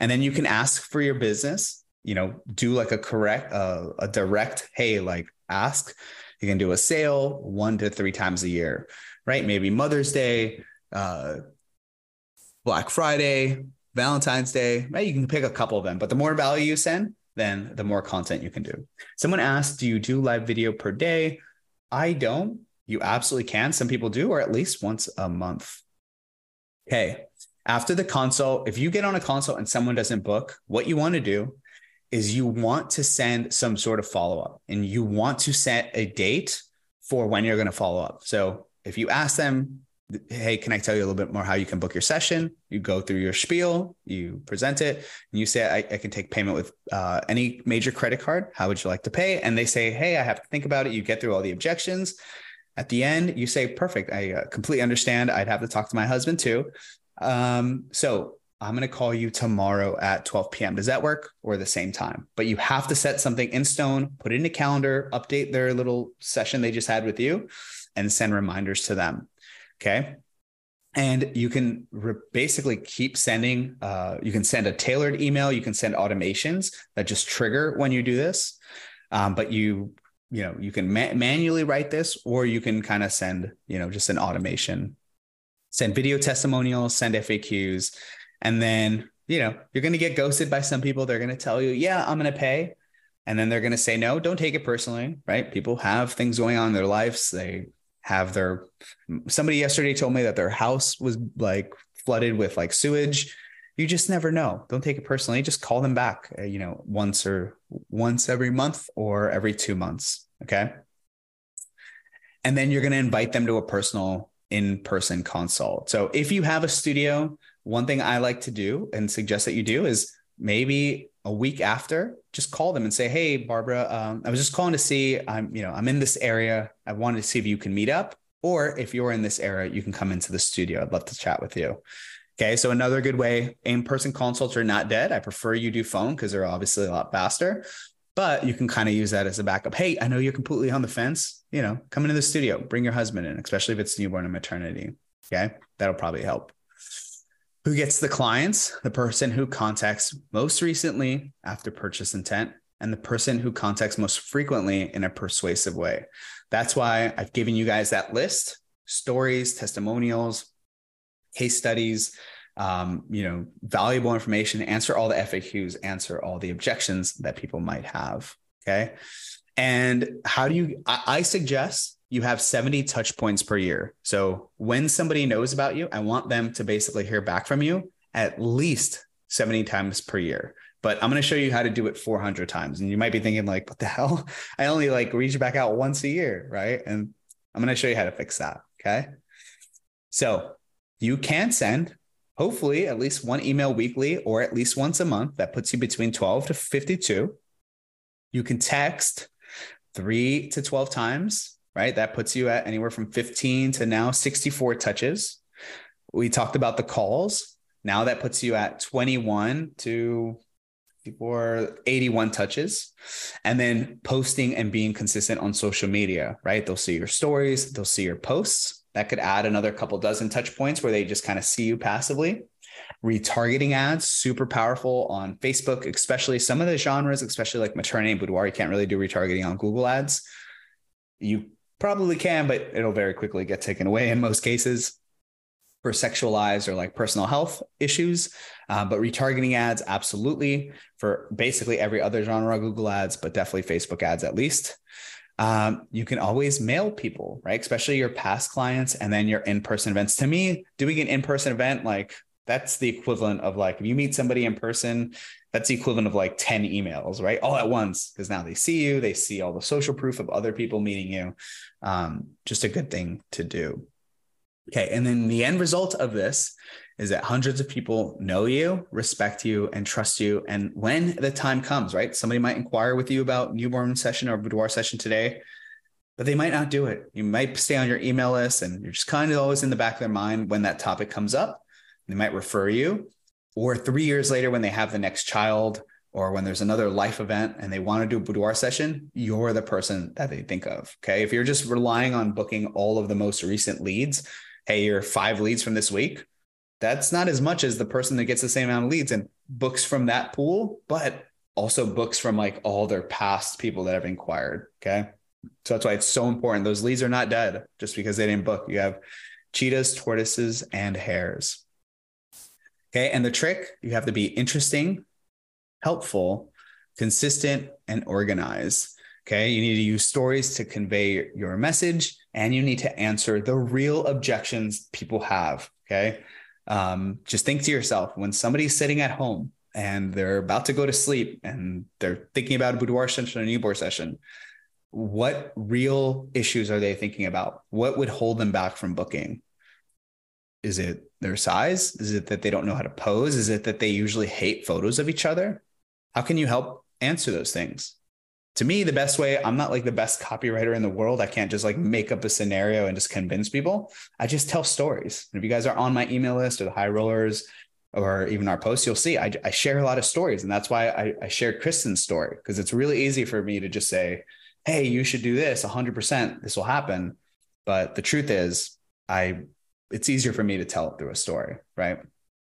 And then you can ask for your business, you know, do like a correct, uh, a direct, hey, like ask. You can do a sale one to three times a year, right? Maybe Mother's Day, uh, Black Friday, Valentine's Day, right? You can pick a couple of them, but the more value you send, then the more content you can do. Someone asked, do you do live video per day? I don't. You absolutely can. Some people do, or at least once a month. Okay. After the consult, if you get on a consult and someone doesn't book, what you want to do is you want to send some sort of follow-up, and you want to set a date for when you're going to follow up. So if you ask them, hey, can I tell you a little bit more how you can book your session? You go through your spiel, you present it, and you say, I, I can take payment with uh, any major credit card. How would you like to pay? And they say, hey, I have to think about it. You get through all the objections. At the end, you say, perfect. I uh, completely understand. I'd have to talk to my husband too. Um, so I'm going to call you tomorrow at twelve p.m. Does that work? Or the same time? But you have to set something in stone, put it in a calendar, update their little session they just had with you, and send reminders to them. Okay. And you can re- basically keep sending, uh, you can send a tailored email. You can send automations that just trigger when you do this. Um, but you, you know, you can ma- manually write this, or you can kind of send, you know, just an automation, send video testimonials, send F A Qs. And then, you know, you're going to get ghosted by some people. They're going to tell you, yeah, I'm going to pay. And then they're going to say, no, don't take it personally, right? People have things going on in their lives. They have their, somebody yesterday told me that their house was like flooded with like sewage. You just never know. Don't take it personally. Just call them back, uh, you know, once or once every month or every two months. Okay. And then you're going to invite them to a personal in-person consult. So if you have a studio, one thing I like to do and suggest that you do is maybe a week after, just call them and say, hey, Barbara, um, I was just calling to see, I'm, you know, I'm in this area. I wanted to see if you can meet up, or if you're in this area, you can come into the studio. I'd love to chat with you. Okay. So another good way, in-person consults are not dead. I prefer you do phone because they're obviously a lot faster, but you can kind of use that as a backup. Hey, I know you're completely on the fence, you know, come into the studio, bring your husband in, especially if it's newborn and maternity. Okay. That'll probably help. Who gets the clients? The person who contacts most recently after purchase intent, and the person who contacts most frequently in a persuasive way. That's why I've given you guys that list: stories, testimonials, case studies, um, you know, valuable information, answer all the F A Qs, answer all the objections that people might have. Okay. And how do you, I, I suggest you have seventy touch points per year. So when somebody knows about you, I want them to basically hear back from you at least seventy times per year. But I'm going to show you how to do it four hundred times. And you might be thinking like, what the hell? I only like reach back out once a year, right? And I'm going to show you how to fix that. Okay. So you can send hopefully at least one email weekly, or at least once a month. That puts you between twelve to fifty-two. You can text three to twelve times. Right? That puts you at anywhere from fifteen to now sixty-four touches. We talked about the calls. Now that puts you at twenty-one to eighty-one touches. And then posting and being consistent on social media, right? They'll see your stories. They'll see your posts. That could add another couple dozen touch points where they just kind of see you passively. Retargeting ads, super powerful on Facebook, especially some of the genres, especially like maternity and boudoir. You can't really do retargeting on Google ads. You probably can, but it'll very quickly get taken away in most cases for sexualized or like personal health issues. Uh, but retargeting ads, absolutely, for basically every other genre, Google ads, but definitely Facebook ads at least. Um, you can always mail people, right? Especially your past clients and then your in-person events. To me, doing an in-person event, like that's the equivalent of like, if you meet somebody in person, that's the equivalent of like ten emails, right? All at once, because now they see you, they see all the social proof of other people meeting you. Um, just a good thing to do. Okay. And then the end result of this is that hundreds of people know you, respect you, and trust you. And when the time comes, right? Somebody might inquire with you about newborn session or boudoir session today, but they might not do it. You might stay on your email list and you're just kind of always in the back of their mind when that topic comes up. They might refer you, or three years later when they have the next child, or when there's another life event and they want to do a boudoir session, you're the person that they think of. Okay. If you're just relying on booking all of the most recent leads, hey, you're five leads from this week, That's not as much as the person that gets the same amount of leads and books from that pool, but also books from like all their past people that have inquired. Okay. So that's why it's so important. Those leads are not dead just because they didn't book. You have cheetahs, tortoises, and hares. Okay. And the trick, you have to be interesting, helpful, consistent, and organized. Okay. You need to use stories to convey your message, and you need to answer the real objections people have. Okay. Um, just think to yourself, when somebody's sitting at home and they're about to go to sleep and they're thinking about a boudoir session or a newborn session, what real issues are they thinking about? What would hold them back from booking? Is it their size? Is it that they don't know how to pose? Is it that they usually hate photos of each other? How can you help answer those things? To me, the best way, I'm not like the best copywriter in the world. I can't just like make up a scenario and just convince people. I just tell stories. And if you guys are on my email list or the high rollers or even our posts, you'll see I, I share a lot of stories. And that's why I, I shared Kristen's story, because it's really easy for me to just say, hey, you should do this one hundred percent. This will happen. But the truth is, I it's easier for me to tell it through a story, right?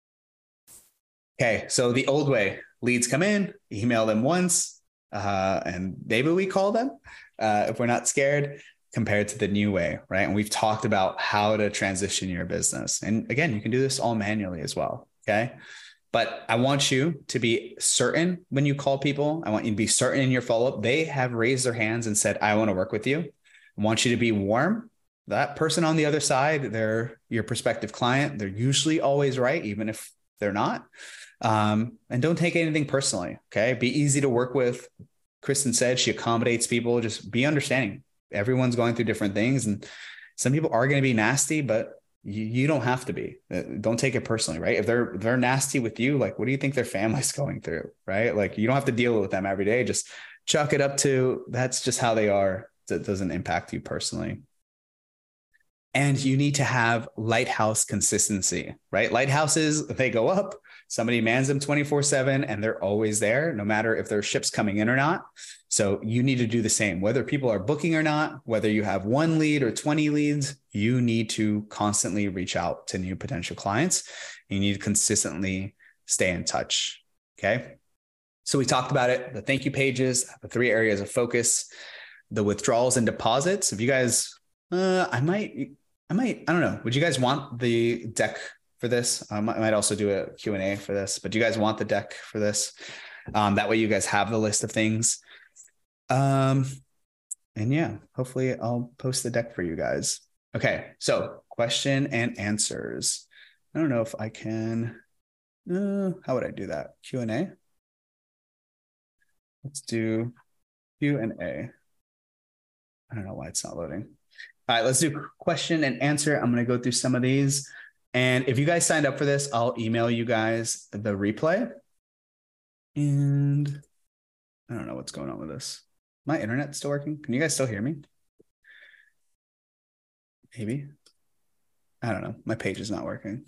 Okay, so the old way, leads come in, email them once, uh, and maybe we call them uh, if we're not scared, compared to the new way, right? And we've talked about how to transition your business. And again, you can do this all manually as well, okay? But I want you to be certain when you call people. I want you to be certain in your follow-up. They have raised their hands and said, I want to work with you. I want you to be warm. That person on the other side, they're your prospective client. They're usually always right, even if they're not. Um, and don't take anything personally. Okay. Be easy to work with. Kristen said she accommodates people. Just be understanding. Everyone's going through different things, and some people are going to be nasty, but you, you don't have to be. Don't take it personally, right? If they're if they're nasty with you, like, what do you think their family's going through, right? Like, you don't have to deal with them every day. Just chalk it up to that's just how they are. That doesn't impact you personally. And you need to have lighthouse consistency, right? Lighthouses, they go up, somebody mans them twenty-four seven, and they're always there, no matter if their ship's coming in or not. So you need to do the same, whether people are booking or not, whether you have one lead or twenty leads, you need to constantly reach out to new potential clients. You need to consistently stay in touch. Okay. So we talked about it, the thank you pages, the three areas of focus, the withdrawals and deposits. If you guys, uh, I might, I might, I don't know. Would you guys want the deck for this? Um, I might also do a Q and A for this, but do you guys want the deck for this? Um, that way you guys have the list of things. Um, and yeah, hopefully I'll post the deck for you guys. Okay. So question and answers. I don't know if I can, uh, how would I do that? Q and A. Let's do Q and A. I don't know why it's not loading. All right, let's do question and answer. I'm going to go through some of these. And if you guys signed up for this, I'll email you guys the replay. And I don't know what's going on with this. My internet's still working. Can you guys still hear me? Maybe. I don't know. My page is not working.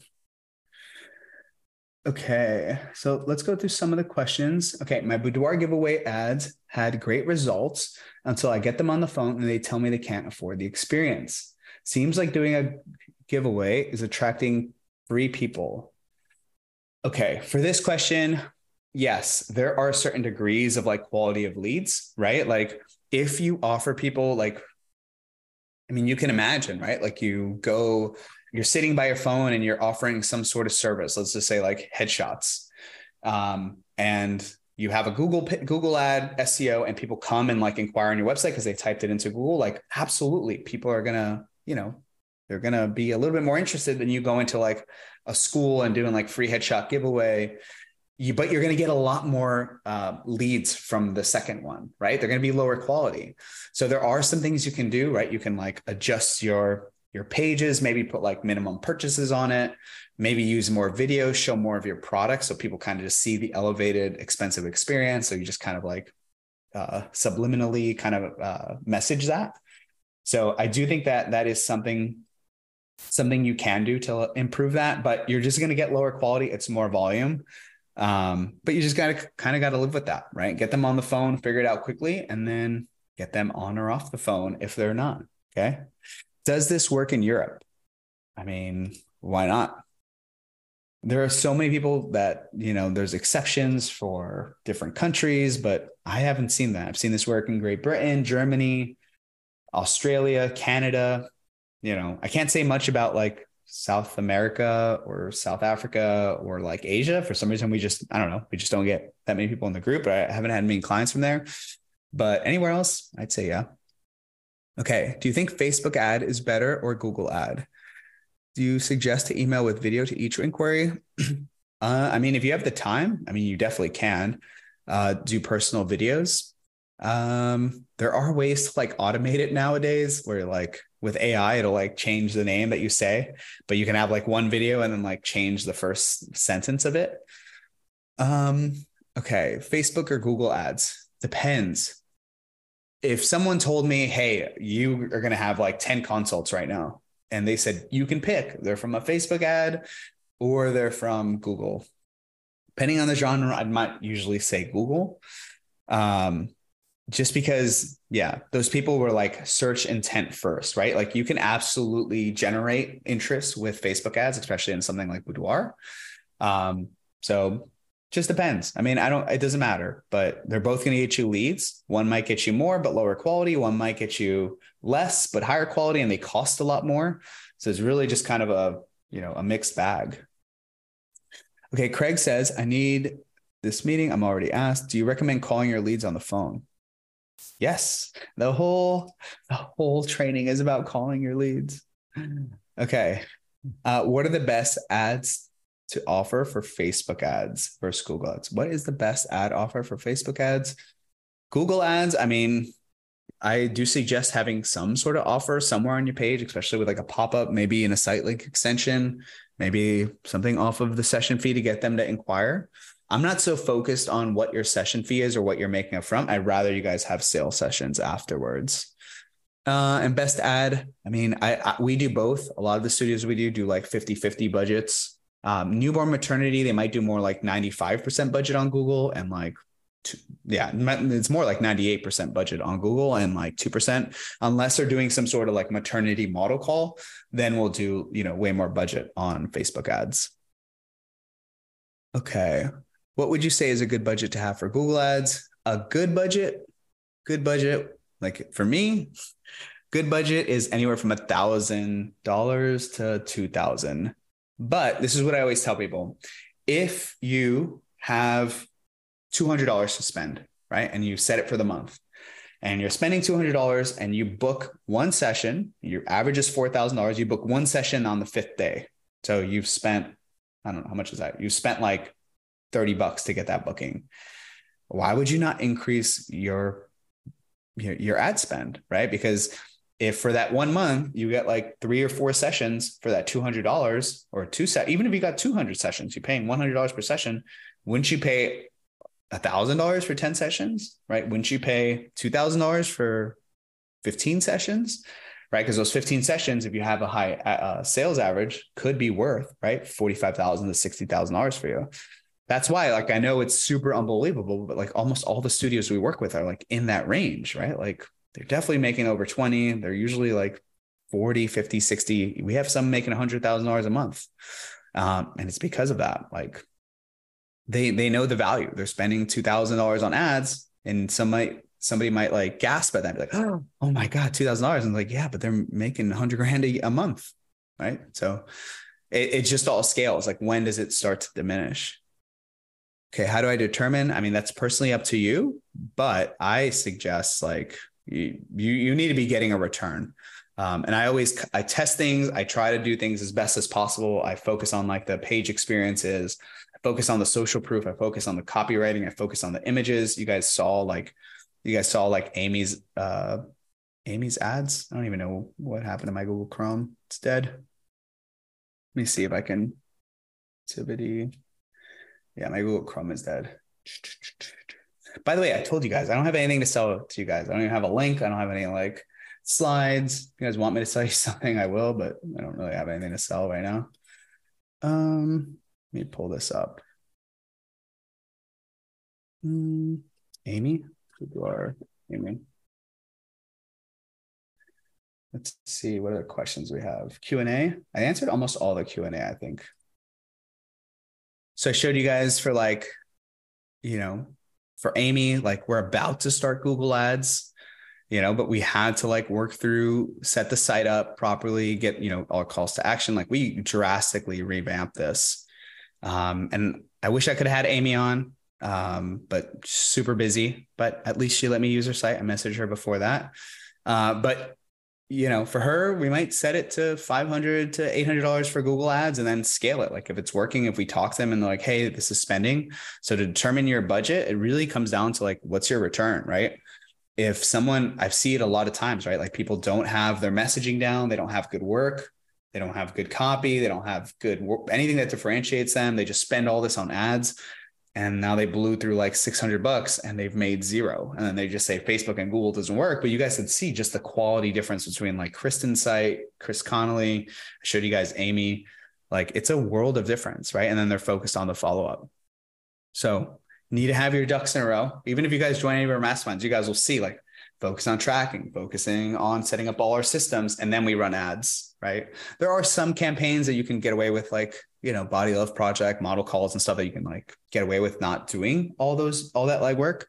Okay, so let's go through some of the questions. Okay, my boudoir giveaway ads had great results until I get them on the phone and they tell me they can't afford the experience. Seems like doing a giveaway is attracting three people. Okay, for this question, yes, there are certain degrees of like quality of leads, right? Like if you offer people like, I mean, you can imagine, right? Like you go, you're sitting by your phone and you're offering some sort of service. Let's just say like headshots. Um, and you have a Google, Google ad S E O and people come and like inquire on your website because they typed it into Google. Like absolutely. People are going to, you know, they're going to be a little bit more interested than you go into like a school and doing like free headshot giveaway. You, but you're going to get a lot more uh, leads from the second one, right? They're going to be lower quality. So there are some things you can do, right? You can like adjust your your pages, maybe put like minimum purchases on it, maybe use more videos, show more of your product. So people kind of just see the elevated expensive experience. So you just kind of like uh, subliminally kind of uh, message that. So I do think that that is something, something you can do to improve that, but you're just going to get lower quality. It's more volume. Um, but you just got to kind of got to live with that, right? Get them on the phone, figure it out quickly, and then get them on or off the phone if they're not. Okay. Does this work in Europe? I mean, why not? there are so many people that, you know, there's exceptions for different countries, but I haven't seen that. I've seen this work in Great Britain, Germany, Australia, Canada. You know, I can't say much about like South America or South Africa or like Asia. For some reason, we just, I don't know, we just don't get that many people in the group. I haven't had many clients from there, but anywhere else, I'd say yeah. Okay. Do you think Facebook ad is better or Google ad? Do you suggest to email with video to each inquiry? uh, I mean, if you have the time, I mean, you definitely can uh, do personal videos. Um, there are ways to like automate it nowadays where like with A I, it'll like change the name that you say, but you can have like one video and then like change the first sentence of it. Um, okay. Facebook or Google ads? Depends. If someone told me, hey, you are going to have like ten consults right now, and they said, you can pick, they're from a Facebook ad or they're from Google. Depending on the genre, I might usually say Google. Um, just because, yeah, those people were like search intent first, right? Like you can absolutely generate interest with Facebook ads, especially in something like Boudoir. Um, so just depends. I mean, I don't, it doesn't matter, but they're both going to get you leads. One might get you more, but lower quality. One might get you less, but higher quality, and they cost a lot more. So it's really just kind of a, you know, a mixed bag. Okay. Craig says, I need this meeting. I'm already asked. Do you recommend calling your leads on the phone? Yes. The whole, the whole training is about calling your leads. Okay. Uh, what are the best ads to offer for Facebook ads versus Google ads? What is the best ad offer for Facebook ads? Google ads, I mean, I do suggest having some sort of offer somewhere on your page, especially with like a pop-up, maybe in a site link extension, maybe something off of the session fee to get them to inquire. I'm not so focused on what your session fee is or what you're making up front. I'd rather you guys have sales sessions afterwards. Uh, and best ad, I mean, I, I we do both. A lot of the studios we do do like fifty fifty budgets. Um, newborn maternity, they might do more like ninety-five percent budget on Google and like, two, yeah, it's more like ninety-eight percent budget on Google and like two percent, unless they're doing some sort of like maternity model call, then we'll do, you know, way more budget on Facebook ads. Okay. What would you say is a good budget to have for Google ads? A good budget, good budget. Like for me, good budget is anywhere from a thousand dollars to two thousand. But this is what I always tell people. If you have two hundred dollars to spend, right? And you set it for the month and you're spending two hundred dollars and you book one session, your average is four thousand dollars. You book one session on the fifth day. So you've spent, I don't know, how much is that? You spent like thirty bucks to get that booking. Why would you not increase your, your, your ad spend, right? Because if for that one month you get like three or four sessions for that two hundred dollars or two set, even if you got two hundred sessions, you're paying one hundred dollars per session. Wouldn't you pay one thousand dollars for ten sessions, right? Wouldn't you pay two thousand dollars for fifteen sessions, right? Because those fifteen sessions, if you have a high uh, sales average, could be worth, right, forty-five thousand dollars to sixty thousand dollars for you. That's why, like, I know it's super unbelievable, but like almost all the studios we work with are like in that range, right? Like they're definitely making over twenty. They're usually like forty, fifty, sixty. We have some making one hundred thousand dollars a month. Um, and it's because of that. Like they, they know the value. They're spending two thousand dollars on ads, and some might, somebody might like gasp at that, be like, oh, oh my God, two thousand dollars. And like, yeah, but they're making a hundred grand a, a month. Right. So it, it just all scales. Like, when does it start to diminish? Okay. How do I determine? I mean, that's personally up to you, but I suggest like you, you, you need to be getting a return. Um, and I always, I test things. I try to do things as best as possible. I focus on like the page experiences. I focus on the social proof. I focus on the copywriting. I focus on the images. You guys saw like, you guys saw like Amy's, uh, Amy's ads. I don't even know what happened to my Google Chrome. It's dead. Let me see if I can, activity. Yeah, my Google Chrome is dead. By the way, I told you guys, I don't have anything to sell to you guys. I don't even have a link. I don't have any like slides. If you guys want me to sell you something, I will, but I don't really have anything to sell right now. Um, let me pull this up. Mm, Amy, who are Amy? Let's see what other questions we have. Q and A. I answered almost all the Q and A, I think. So I showed you guys for like, you know, for Amy, like we're about to start Google Ads, you know, but we had to like work through, set the site up properly, get, you know, all calls to action. Like we drastically revamped this. Um, and I wish I could have had Amy on, um, but super busy, but at least she let me use her site. I messaged her before that. Uh, but you know, for her, we might set it to five hundred to eight hundred dollars for Google Ads and then scale it. Like if it's working, if we talk to them and they're like, hey, this is spending. So to determine your budget, it really comes down to like, what's your return, right? If someone, I see it a lot of times, right? Like people don't have their messaging down. They don't have good work. They don't have good copy. They don't have good work, anything that differentiates them. They just spend all this on ads. And now they blew through like six hundred bucks and they've made zero. And then they just say Facebook and Google doesn't work. But you guys can see just the quality difference between like Kristen's site, Chris Connolly. I showed you guys Amy. Like it's a world of difference, right? And then they're focused on the follow-up. So you need to have your ducks in a row. Even if you guys join any of our masterminds, you guys will see like focus on tracking, focusing on setting up all our systems, and then we run ads, right? There are some campaigns that you can get away with, like, you know, Body Love Project, model calls and stuff that you can like get away with not doing all those, all that legwork.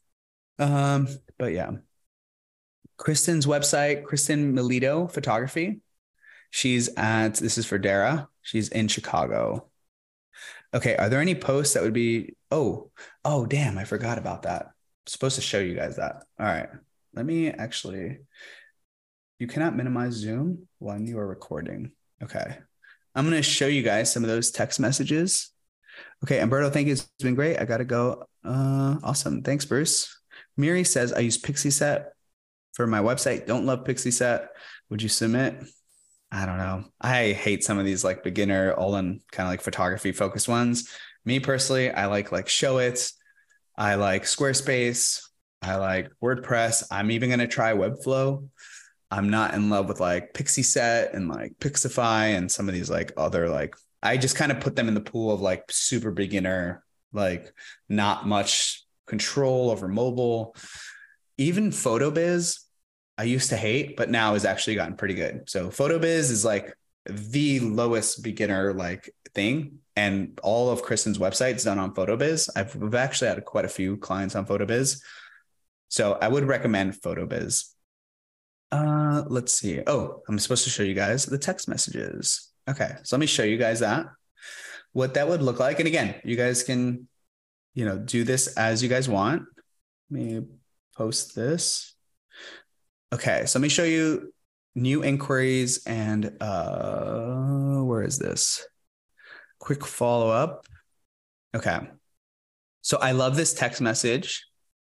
Um, but yeah. Kristen's website, Kristen Melito Photography. She's at, this is for Dara. She's in Chicago. Okay. Are there any posts that would be, oh, oh, damn, I forgot about that. I'm supposed to show you guys that. All right. Let me actually, you cannot minimize Zoom when you are recording. Okay. I'm going to show you guys some of those text messages. Okay. Umberto, thank you. It's been great. I got to go. Uh, awesome. Thanks, Bruce. Miri says, I use Pixieset for my website. Don't love Pixieset. Would you submit? I don't know. I hate some of these like beginner, all in kind of like photography focused ones. Me personally, I like like Show It. I like Squarespace. I like WordPress. I'm even going to try Webflow. I'm not in love with like Pixieset and like Pixify and some of these like other, like, I just kind of put them in the pool of like super beginner, like not much control over mobile. Even PhotoBiz, I used to hate, but now has actually gotten pretty good. So PhotoBiz is like the lowest beginner like thing. And all of Kristen's websites done on PhotoBiz. I've, I've actually had quite a few clients on PhotoBiz. So I would recommend PhotoBiz. Uh, let's see. Oh, I'm supposed to show you guys the text messages. Okay. So let me show you guys that, what that would look like. And again, you guys can, you know, do this as you guys want. Let me post this. Okay. So let me show you new inquiries and, uh, where is this? Quick follow-up. Okay. So I love this text message.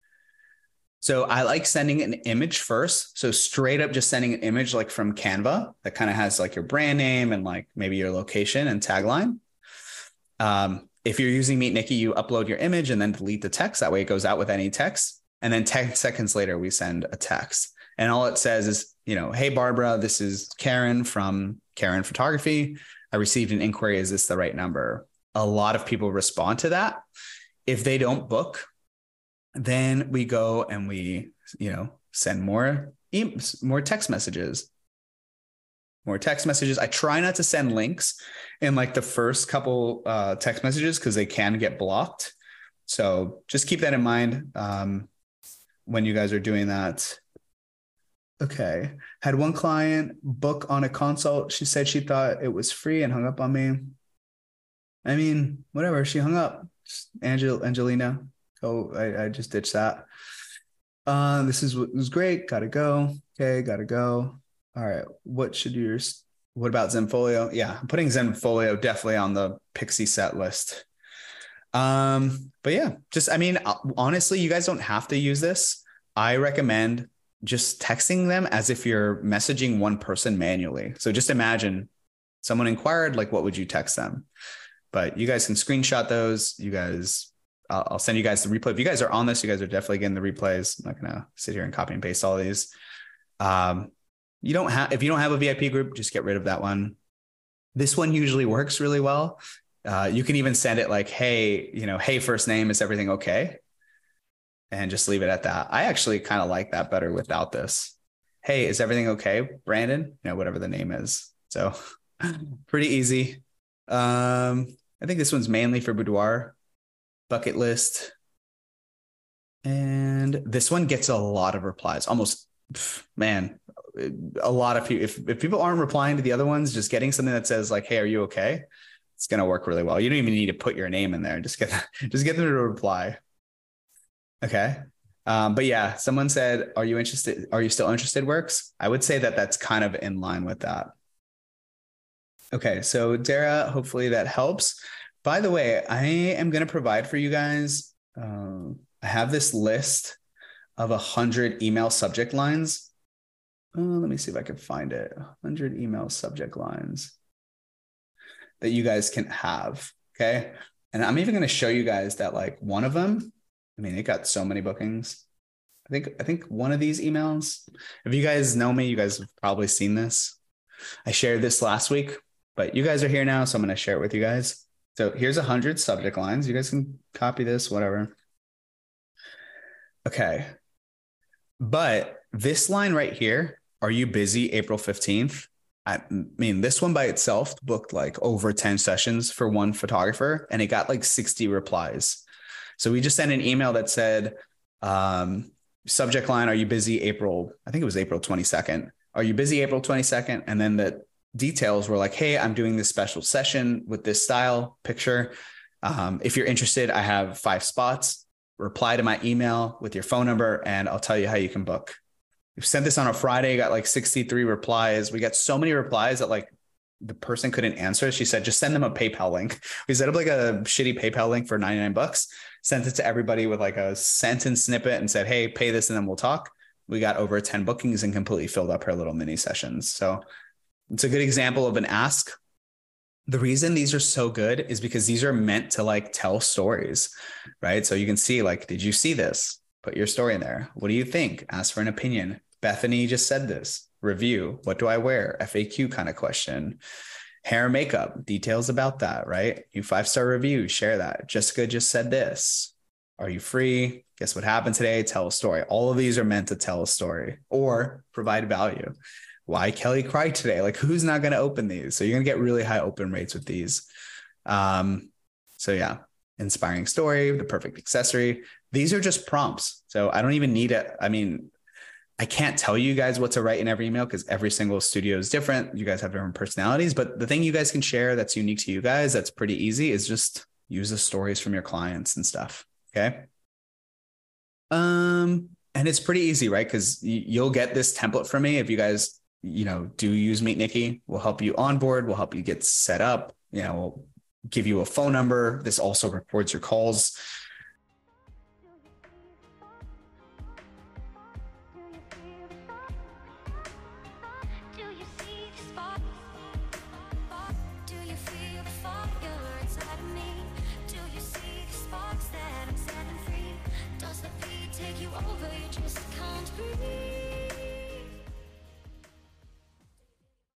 So I like sending an image first. So straight up just sending an image like from Canva that kind of has like your brand name and like maybe your location and tagline. Um, if you're using Meet Nikki, you upload your image and then delete the text. That way it goes out with any text. And then ten seconds later, we send a text. And all it says is, you know, hey, Barbara, this is Karen from Karen Photography. I received an inquiry. Is this the right number? A lot of people respond to that. If they don't book, then we go and we, you know, send more, e- more text messages, more text messages. I try not to send links in like the first couple uh, text messages because they can get blocked. So just keep that in mind um, when you guys are doing that. Okay. Had one client book on a consult. She said she thought it was free and hung up on me. I mean, whatever. She hung up. Angel, Angelina. Oh, I, I just ditched that. Uh, this is was great. Gotta go. Okay, gotta go. All right. What should your what about Zenfolio? Yeah, I'm putting Zenfolio definitely on the Pixieset list. Um, but yeah, just I mean, honestly, you guys don't have to use this. I recommend just texting them as if you're messaging one person manually. So just imagine someone inquired, like, what would you text them? But you guys can screenshot those. You guys. I'll send you guys the replay. If you guys are on this, you guys are definitely getting the replays. I'm not going to sit here and copy and paste all of these. Um, you don't have, if you don't have a V I P group, just get rid of that one. This one usually works really well. Uh, you can even send it like, hey, you know, hey, first name, is everything okay? And just leave it at that. I actually kind of like that better without this. Hey, is everything okay, Brandon? You know, whatever the name is. So pretty easy. Um, I think this one's mainly for boudoir, bucket list. And this one gets a lot of replies, almost, man, a lot of people. If, if people aren't replying to the other ones, just getting something that says like, hey, are you okay? It's going to work really well. You don't even need to put your name in there. Just get, just get them to reply. Okay. Um, but yeah, someone said, are you interested? Are you still interested? Works. I would say that that's kind of in line with that. Okay. So Dara, hopefully that helps. By the way, I am going to provide for you guys. Um, I have this list of a hundred email subject lines. Oh, let me see if I can find it. one hundred email subject lines that you guys can have. Okay. And I'm even going to show you guys that like one of them, I mean, it got so many bookings. I think, I think one of these emails, if you guys know me, you guys have probably seen this. I shared this last week, but you guys are here now. So I'm going to share it with you guys. So here's a hundred subject lines. You guys can copy this, whatever. Okay. But this line right here, are you busy April fifteenth? I mean, this one by itself booked like over ten sessions for one photographer, and it got like sixty replies. So we just sent an email that said, um, subject line, are you busy April? I think it was April twenty-second. Are you busy April twenty-second? And then the details were like, hey, I'm doing this special session with this style picture. Um, if you're interested, I have five spots. Reply to my email with your phone number, and I'll tell you how you can book. We sent this on a Friday, got like sixty-three replies. We got so many replies that like the person couldn't answer. She said, just send them a PayPal link. We set up like a shitty PayPal link for ninety-nine bucks, sent it to everybody with like a sentence snippet and said, hey, pay this and then we'll talk. We got over ten bookings and completely filled up her little mini sessions. So it's a good example of an ask. The reason these are so good is because these are meant to like tell stories, right? So you can see like, did you see this? Put your story in there. What do you think? Ask for an opinion. Bethany just said this. Review. What do I wear? F A Q kind of question. Hair and makeup. Details about that, right? You five-star review. Share that. Jessica just said this. Are you free? Guess what happened today? Tell a story. All of these are meant to tell a story or provide value. Why Kelly cried today? Like, who's not going to open these? So you're going to get really high open rates with these. Um, so yeah, inspiring story, the perfect accessory. These are just prompts. So I don't even need it. I mean, I can't tell you guys what to write in every email because every single studio is different. You guys have different personalities, but the thing you guys can share that's unique to you guys, that's pretty easy, is just use the stories from your clients and stuff. Okay. Um, and it's pretty easy, right? Because you'll get this template from me if you guys, you know, do use Meet Nikki. We'll help you onboard. We'll help you get set up. You know, we'll give you a phone number. This also records your calls.